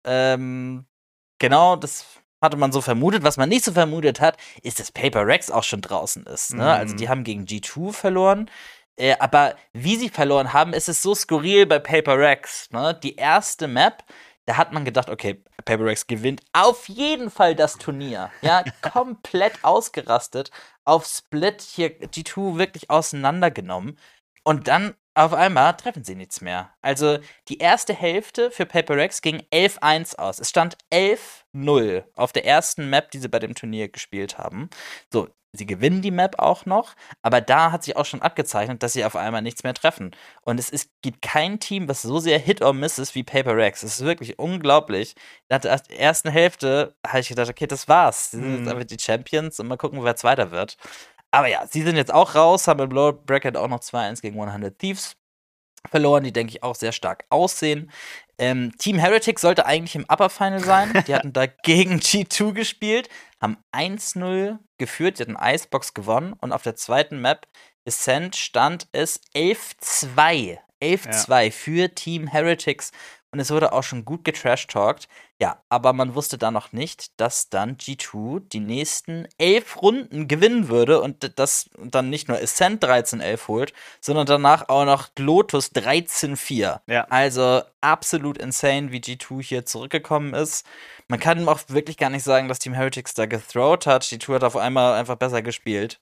Genau, das hatte man so vermutet. Was man nicht so vermutet hat, ist, dass Paper Rex auch schon draußen ist. Ne? Also die haben gegen G2 verloren. Aber wie sie verloren haben, ist es so skurril bei Paper Rex. Ne? Die erste Map, da hat man gedacht, okay, Paper Rex gewinnt auf jeden Fall das Turnier. Ja, komplett ausgerastet. Auf Split hier G2 wirklich auseinandergenommen. Und dann auf einmal treffen sie nichts mehr. Also die erste Hälfte für Paper Rex ging 11-1 aus. Es stand 11-0 auf der ersten Map, die sie bei dem Turnier gespielt haben. So, sie gewinnen die Map auch noch, aber da hat sich auch schon abgezeichnet, dass sie auf einmal nichts mehr treffen. Und gibt kein Team, was so sehr Hit or Miss ist wie Paper Rex. Es ist wirklich unglaublich. Nach der ersten Hälfte habe ich gedacht, okay, das war's. Sie sind jetzt einfach die Champions und mal gucken, wer Zweiter wird. Aber ja, sie sind jetzt auch raus, haben im Lower Bracket auch noch 2-1 gegen 100 Thieves verloren, die, denke ich, auch sehr stark aussehen. Team Heretics sollte eigentlich im Upper Final sein. Die hatten da gegen G2 gespielt, haben 1-0 geführt, die hatten Icebox gewonnen und auf der zweiten Map Ascent stand es 11-2. 11-2 für Team Heretics, und es wurde auch schon gut getrash-talkt. Ja, aber man wusste da noch nicht, dass dann G2 die nächsten 11 Runden gewinnen würde und das dann nicht nur Ascent 13-11 holt, sondern danach auch noch Lotus 13-4. Ja. Also absolut insane, wie G2 hier zurückgekommen ist. Man kann ihm auch wirklich gar nicht sagen, dass Team Heretics da gethrowt hat. G2 hat auf einmal einfach besser gespielt.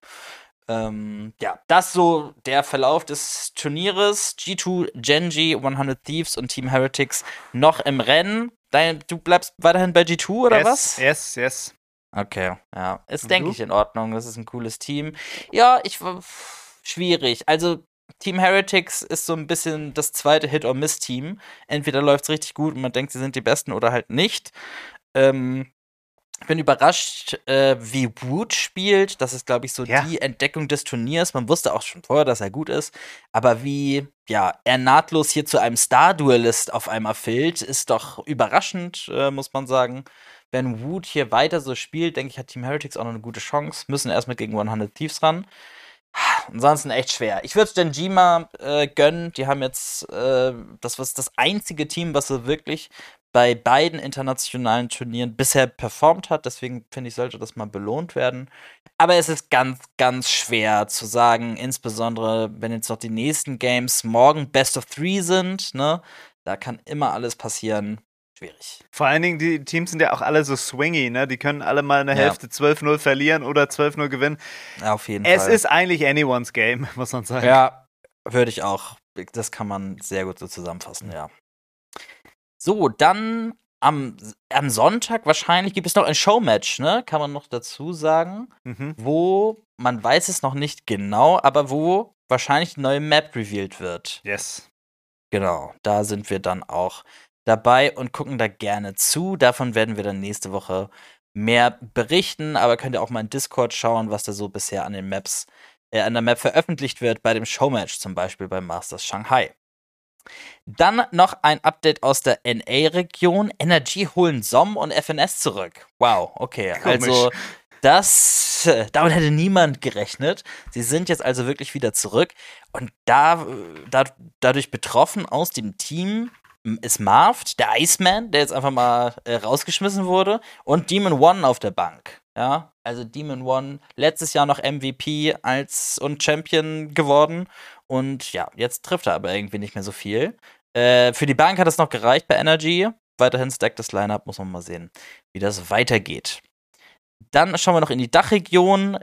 Ja, das so der Verlauf des Turnieres. G2, Gen.G, 100 Thieves und Team Heretics noch im Rennen. Du bleibst weiterhin bei G2 oder was? Yes. Okay, ja. Ist, denke ich, in Ordnung. Das ist ein cooles Team. Ja, schwierig. Also, Team Heretics ist so ein bisschen das zweite Hit-or-Miss-Team. Entweder läuft es richtig gut und man denkt, sie sind die Besten oder halt nicht. Ich bin überrascht, wie Wood spielt. Das ist, glaube ich, so die Entdeckung des Turniers. Man wusste auch schon vorher, dass er gut ist. Aber wie er nahtlos hier zu einem Star-Duelist auf einmal fällt, ist doch überraschend, muss man sagen. Wenn Wood hier weiter so spielt, denke ich, hat Team Heretics auch noch eine gute Chance. Müssen erstmal gegen 100 Thieves ran. Ansonsten echt schwer. Ich würde es Gen.G mal gönnen. Die haben jetzt das einzige Team, was so wirklich bei beiden internationalen Turnieren bisher performt hat. Deswegen finde ich, sollte das mal belohnt werden. Aber es ist ganz, ganz schwer zu sagen, insbesondere wenn jetzt noch die nächsten Games morgen Best of 3 sind, ne? Da kann immer alles passieren. Schwierig. Vor allen Dingen, die Teams sind ja auch alle so swingy, ne? Die können alle mal eine Hälfte 12-0 verlieren oder 12-0 gewinnen. Auf jeden Fall. Es ist eigentlich anyone's game, muss man sagen. Ja, würde ich auch. Das kann man sehr gut so zusammenfassen, ja. So, dann am Sonntag wahrscheinlich gibt es noch ein Showmatch, ne? Kann man noch dazu sagen, wo, man weiß es noch nicht genau, aber wo wahrscheinlich die neue Map revealed wird. Yes. Genau, da sind wir dann auch dabei und gucken da gerne zu. Davon werden wir dann nächste Woche mehr berichten, aber könnt ihr auch mal in Discord schauen, was da so bisher an der Map veröffentlicht wird, bei dem Showmatch zum Beispiel beim Masters Shanghai. Dann noch ein Update aus der NA-Region. Energy holen SOM und FNS zurück. Wow, okay. Komisch. Also, damit hätte niemand gerechnet. Sie sind jetzt also wirklich wieder zurück. Und dadurch betroffen aus dem Team ist Marved, der Iceman, der jetzt einfach mal rausgeschmissen wurde, und Demon One auf der Bank. Ja, also Demon One letztes Jahr noch MVP und Champion geworden. Und ja, jetzt trifft er aber irgendwie nicht mehr so viel. Für die Bank hat es noch gereicht bei Energy. Weiterhin stacktes Lineup, muss man mal sehen, wie das weitergeht. Dann schauen wir noch in die Dachregion.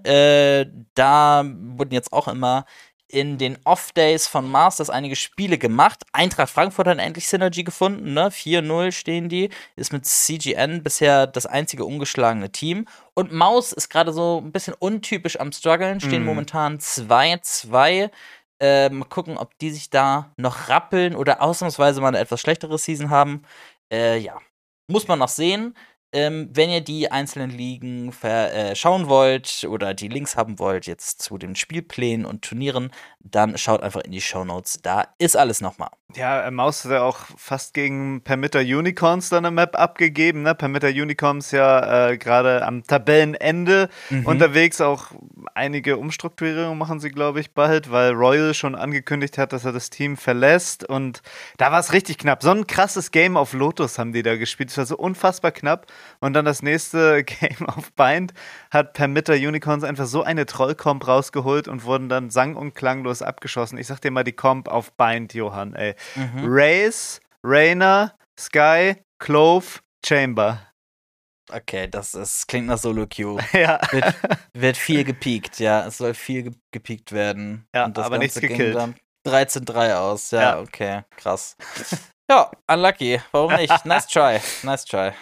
Da wurden jetzt auch immer in den Off-Days von Masters einige Spiele gemacht. Eintracht Frankfurt hat endlich Synergy gefunden, ne? 4-0 stehen die. Ist mit CGN bisher das einzige ungeschlagene Team. Und Maus ist gerade so ein bisschen untypisch am struggeln. Stehen momentan 2-2. Mal gucken, ob die sich da noch rappeln oder ausnahmsweise mal eine etwas schlechtere Season haben. Ja, muss man noch sehen. Wenn ihr die einzelnen Ligen schauen wollt oder die Links haben wollt jetzt zu den Spielplänen und Turnieren, dann schaut einfach in die Shownotes. Da ist alles nochmal. Ja, Maus hat ja auch fast gegen Permitter Unicorns dann eine Map abgegeben. Ne? Permitter Unicorns ja gerade am Tabellenende unterwegs. Auch einige Umstrukturierungen machen sie, glaube ich, bald, weil Royal schon angekündigt hat, dass er das Team verlässt. Und da war es richtig knapp. So ein krasses Game auf Lotus haben die da gespielt. Es war so unfassbar knapp. Und dann das nächste Game auf Bind hat Permitter Unicorns einfach so eine Troll-Comp rausgeholt und wurden dann sang- und klanglos abgeschossen. Ich sag dir mal die Comp auf Bind, Johann, ey. Raze, Reyna, Sky, Clove, Chamber. Okay, klingt nach Solo-Queue. Ja. Wird viel gepiekt, ja. Es soll viel gepiekt werden. Ja, und das aber nichts Ganze gekillt. Ging dann 13-3 aus. Ja, okay, krass. Ja, unlucky. Warum nicht? Nice try. Nice try.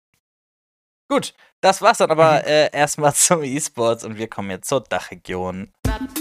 Gut, das war's dann aber erstmal zum E-Sports und wir kommen jetzt zur Dachregion.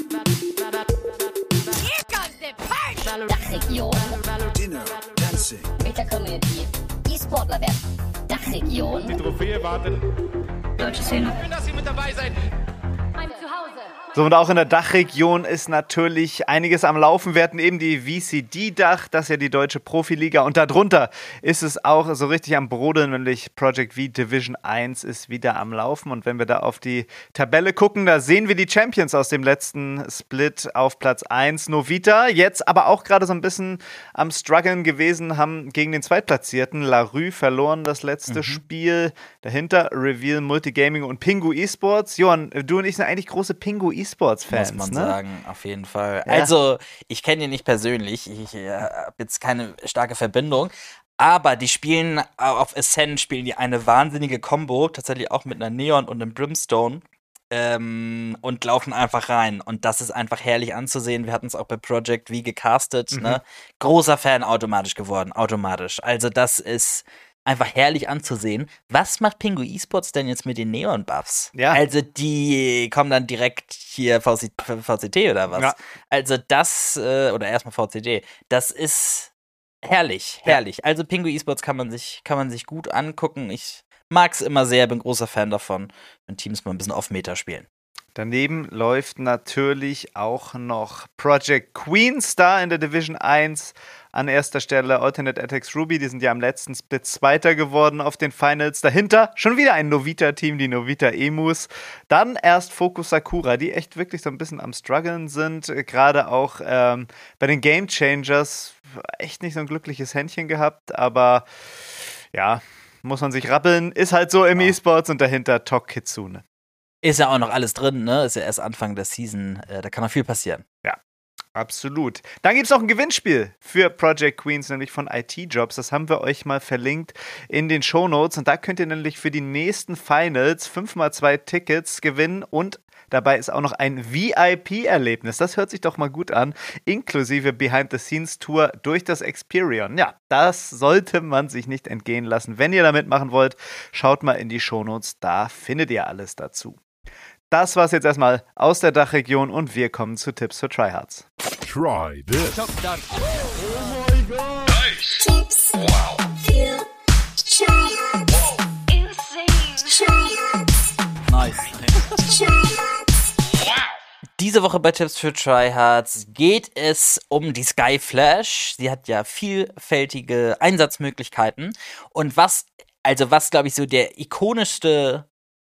Dachregion. Dinner, Dancing. Mit der Community. E-Sportler werden. Dachregion. Die Trophäe wartet. Deutsche Szene. Schön, dass Sie mit dabei seid. Mein Zuhause. So, und auch in der Dachregion ist natürlich einiges am Laufen. Wir hatten eben die VCD-Dach, das ist ja die deutsche Profiliga. Und darunter ist es auch so richtig am Brodeln, nämlich Project V Division 1 ist wieder am Laufen. Und wenn wir da auf die Tabelle gucken, da sehen wir die Champions aus dem letzten Split auf Platz 1. Novita, jetzt aber auch gerade so ein bisschen am Struggeln gewesen, haben gegen den Zweitplatzierten Larue verloren das letzte Spiel. Dahinter Reveal Multigaming und Pingu Esports. Johann, du und ich sind eigentlich große Pingu Esports-Fans, muss man ne? sagen, auf jeden Fall. Ja. Also, ich kenne ihn nicht persönlich, ich habe jetzt keine starke Verbindung, aber die spielen auf Ascent, spielen die eine wahnsinnige Combo, tatsächlich auch mit einer Neon und einem Brimstone. Und laufen einfach rein. Und das ist einfach herrlich anzusehen. Wir hatten es auch bei Project V gecastet. Ne? Großer Fan automatisch geworden. Automatisch. Also das ist einfach herrlich anzusehen. Was macht Pingu Esports denn jetzt mit den Neon-Buffs? Ja. Also die kommen dann direkt hier VCT oder was? Ja. Also das, oder erstmal VCD, das ist herrlich, herrlich. Also Pingu Esports kann man sich gut angucken. Ich mag's immer sehr, bin großer Fan davon, wenn Teams mal ein bisschen auf Meta spielen. Daneben läuft natürlich auch noch Project Queenstar in der Division 1 an erster Stelle. Alternate Attacks Ruby, die sind ja am letzten Split Zweiter geworden auf den Finals. Dahinter schon wieder ein Novita-Team, die Novita Emus. Dann erst Focus Sakura, die echt wirklich so ein bisschen am Struggeln sind. Gerade auch bei den Game Changers echt nicht so ein glückliches Händchen gehabt, aber ja, muss man sich rappeln. Ist halt so im E-Sports und dahinter Tok Kitsune. Ist ja auch noch alles drin, ne? Ist ja erst Anfang der Season. Da kann noch viel passieren. Ja, absolut. Dann gibt es noch ein Gewinnspiel für Project Queens, nämlich von IT-Jobs. Das haben wir euch mal verlinkt in den Shownotes. Und da könnt ihr nämlich für die nächsten Finals 5x2 Tickets gewinnen und dabei ist auch noch ein VIP-Erlebnis. Das hört sich doch mal gut an. Inklusive Behind-the-Scenes-Tour durch das Experion. Ja, das sollte man sich nicht entgehen lassen. Wenn ihr da mitmachen wollt, schaut mal in die Shownotes. Da findet ihr alles dazu. Das war's jetzt erstmal aus der Dachregion und wir kommen zu Tipps für Tryhards. Try this. Tips für Tryhards. Nice. Tryhards. Diese Woche bei Tipps für Tryhards geht es um die Sky Flash. Sie hat ja vielfältige Einsatzmöglichkeiten. Und was glaube ich, so der ikonischste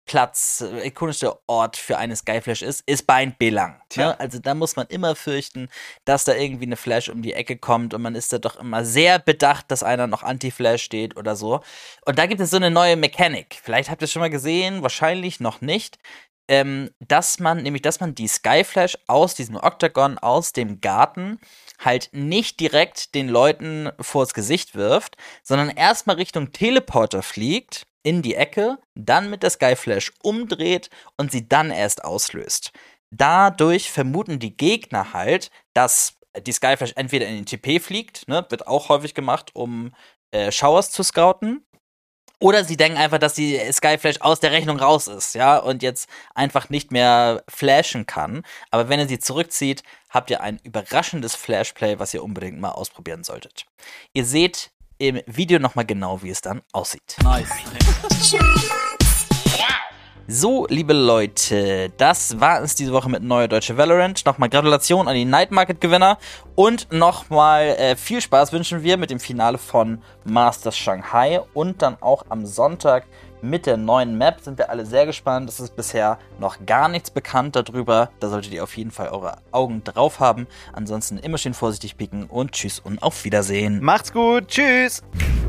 Ort für eine Skyflash ist Bind Belang. Ne? Also da muss man immer fürchten, dass da irgendwie eine Flash um die Ecke kommt und man ist da doch immer sehr bedacht, dass einer noch Anti-Flash steht oder so. Und da gibt es so eine neue Mechanik. Vielleicht habt ihr es schon mal gesehen, wahrscheinlich noch nicht. Dass man die Skyflash aus diesem Oktagon, aus dem Garten, halt nicht direkt den Leuten vors Gesicht wirft, sondern erstmal Richtung Teleporter fliegt, in die Ecke, dann mit der Skyflash umdreht und sie dann erst auslöst. Dadurch vermuten die Gegner halt, dass die Skyflash entweder in den TP fliegt, ne, wird auch häufig gemacht, um Showers zu scouten, oder sie denken einfach, dass die Skyflash aus der Rechnung raus ist, ja, und jetzt einfach nicht mehr flashen kann. Aber wenn ihr sie zurückzieht, habt ihr ein überraschendes Flashplay, was ihr unbedingt mal ausprobieren solltet. Ihr seht im Video nochmal genau, wie es dann aussieht. Nice. So, liebe Leute, das war es diese Woche mit Neue Deutsche Valorant. Nochmal Gratulation an die Night Market Gewinner und nochmal viel Spaß wünschen wir mit dem Finale von Masters Shanghai und dann auch am Sonntag mit der neuen Map. Sind wir alle sehr gespannt. Es ist bisher noch gar nichts bekannt darüber. Da solltet ihr auf jeden Fall eure Augen drauf haben. Ansonsten immer schön vorsichtig picken und tschüss und auf Wiedersehen. Macht's gut, tschüss!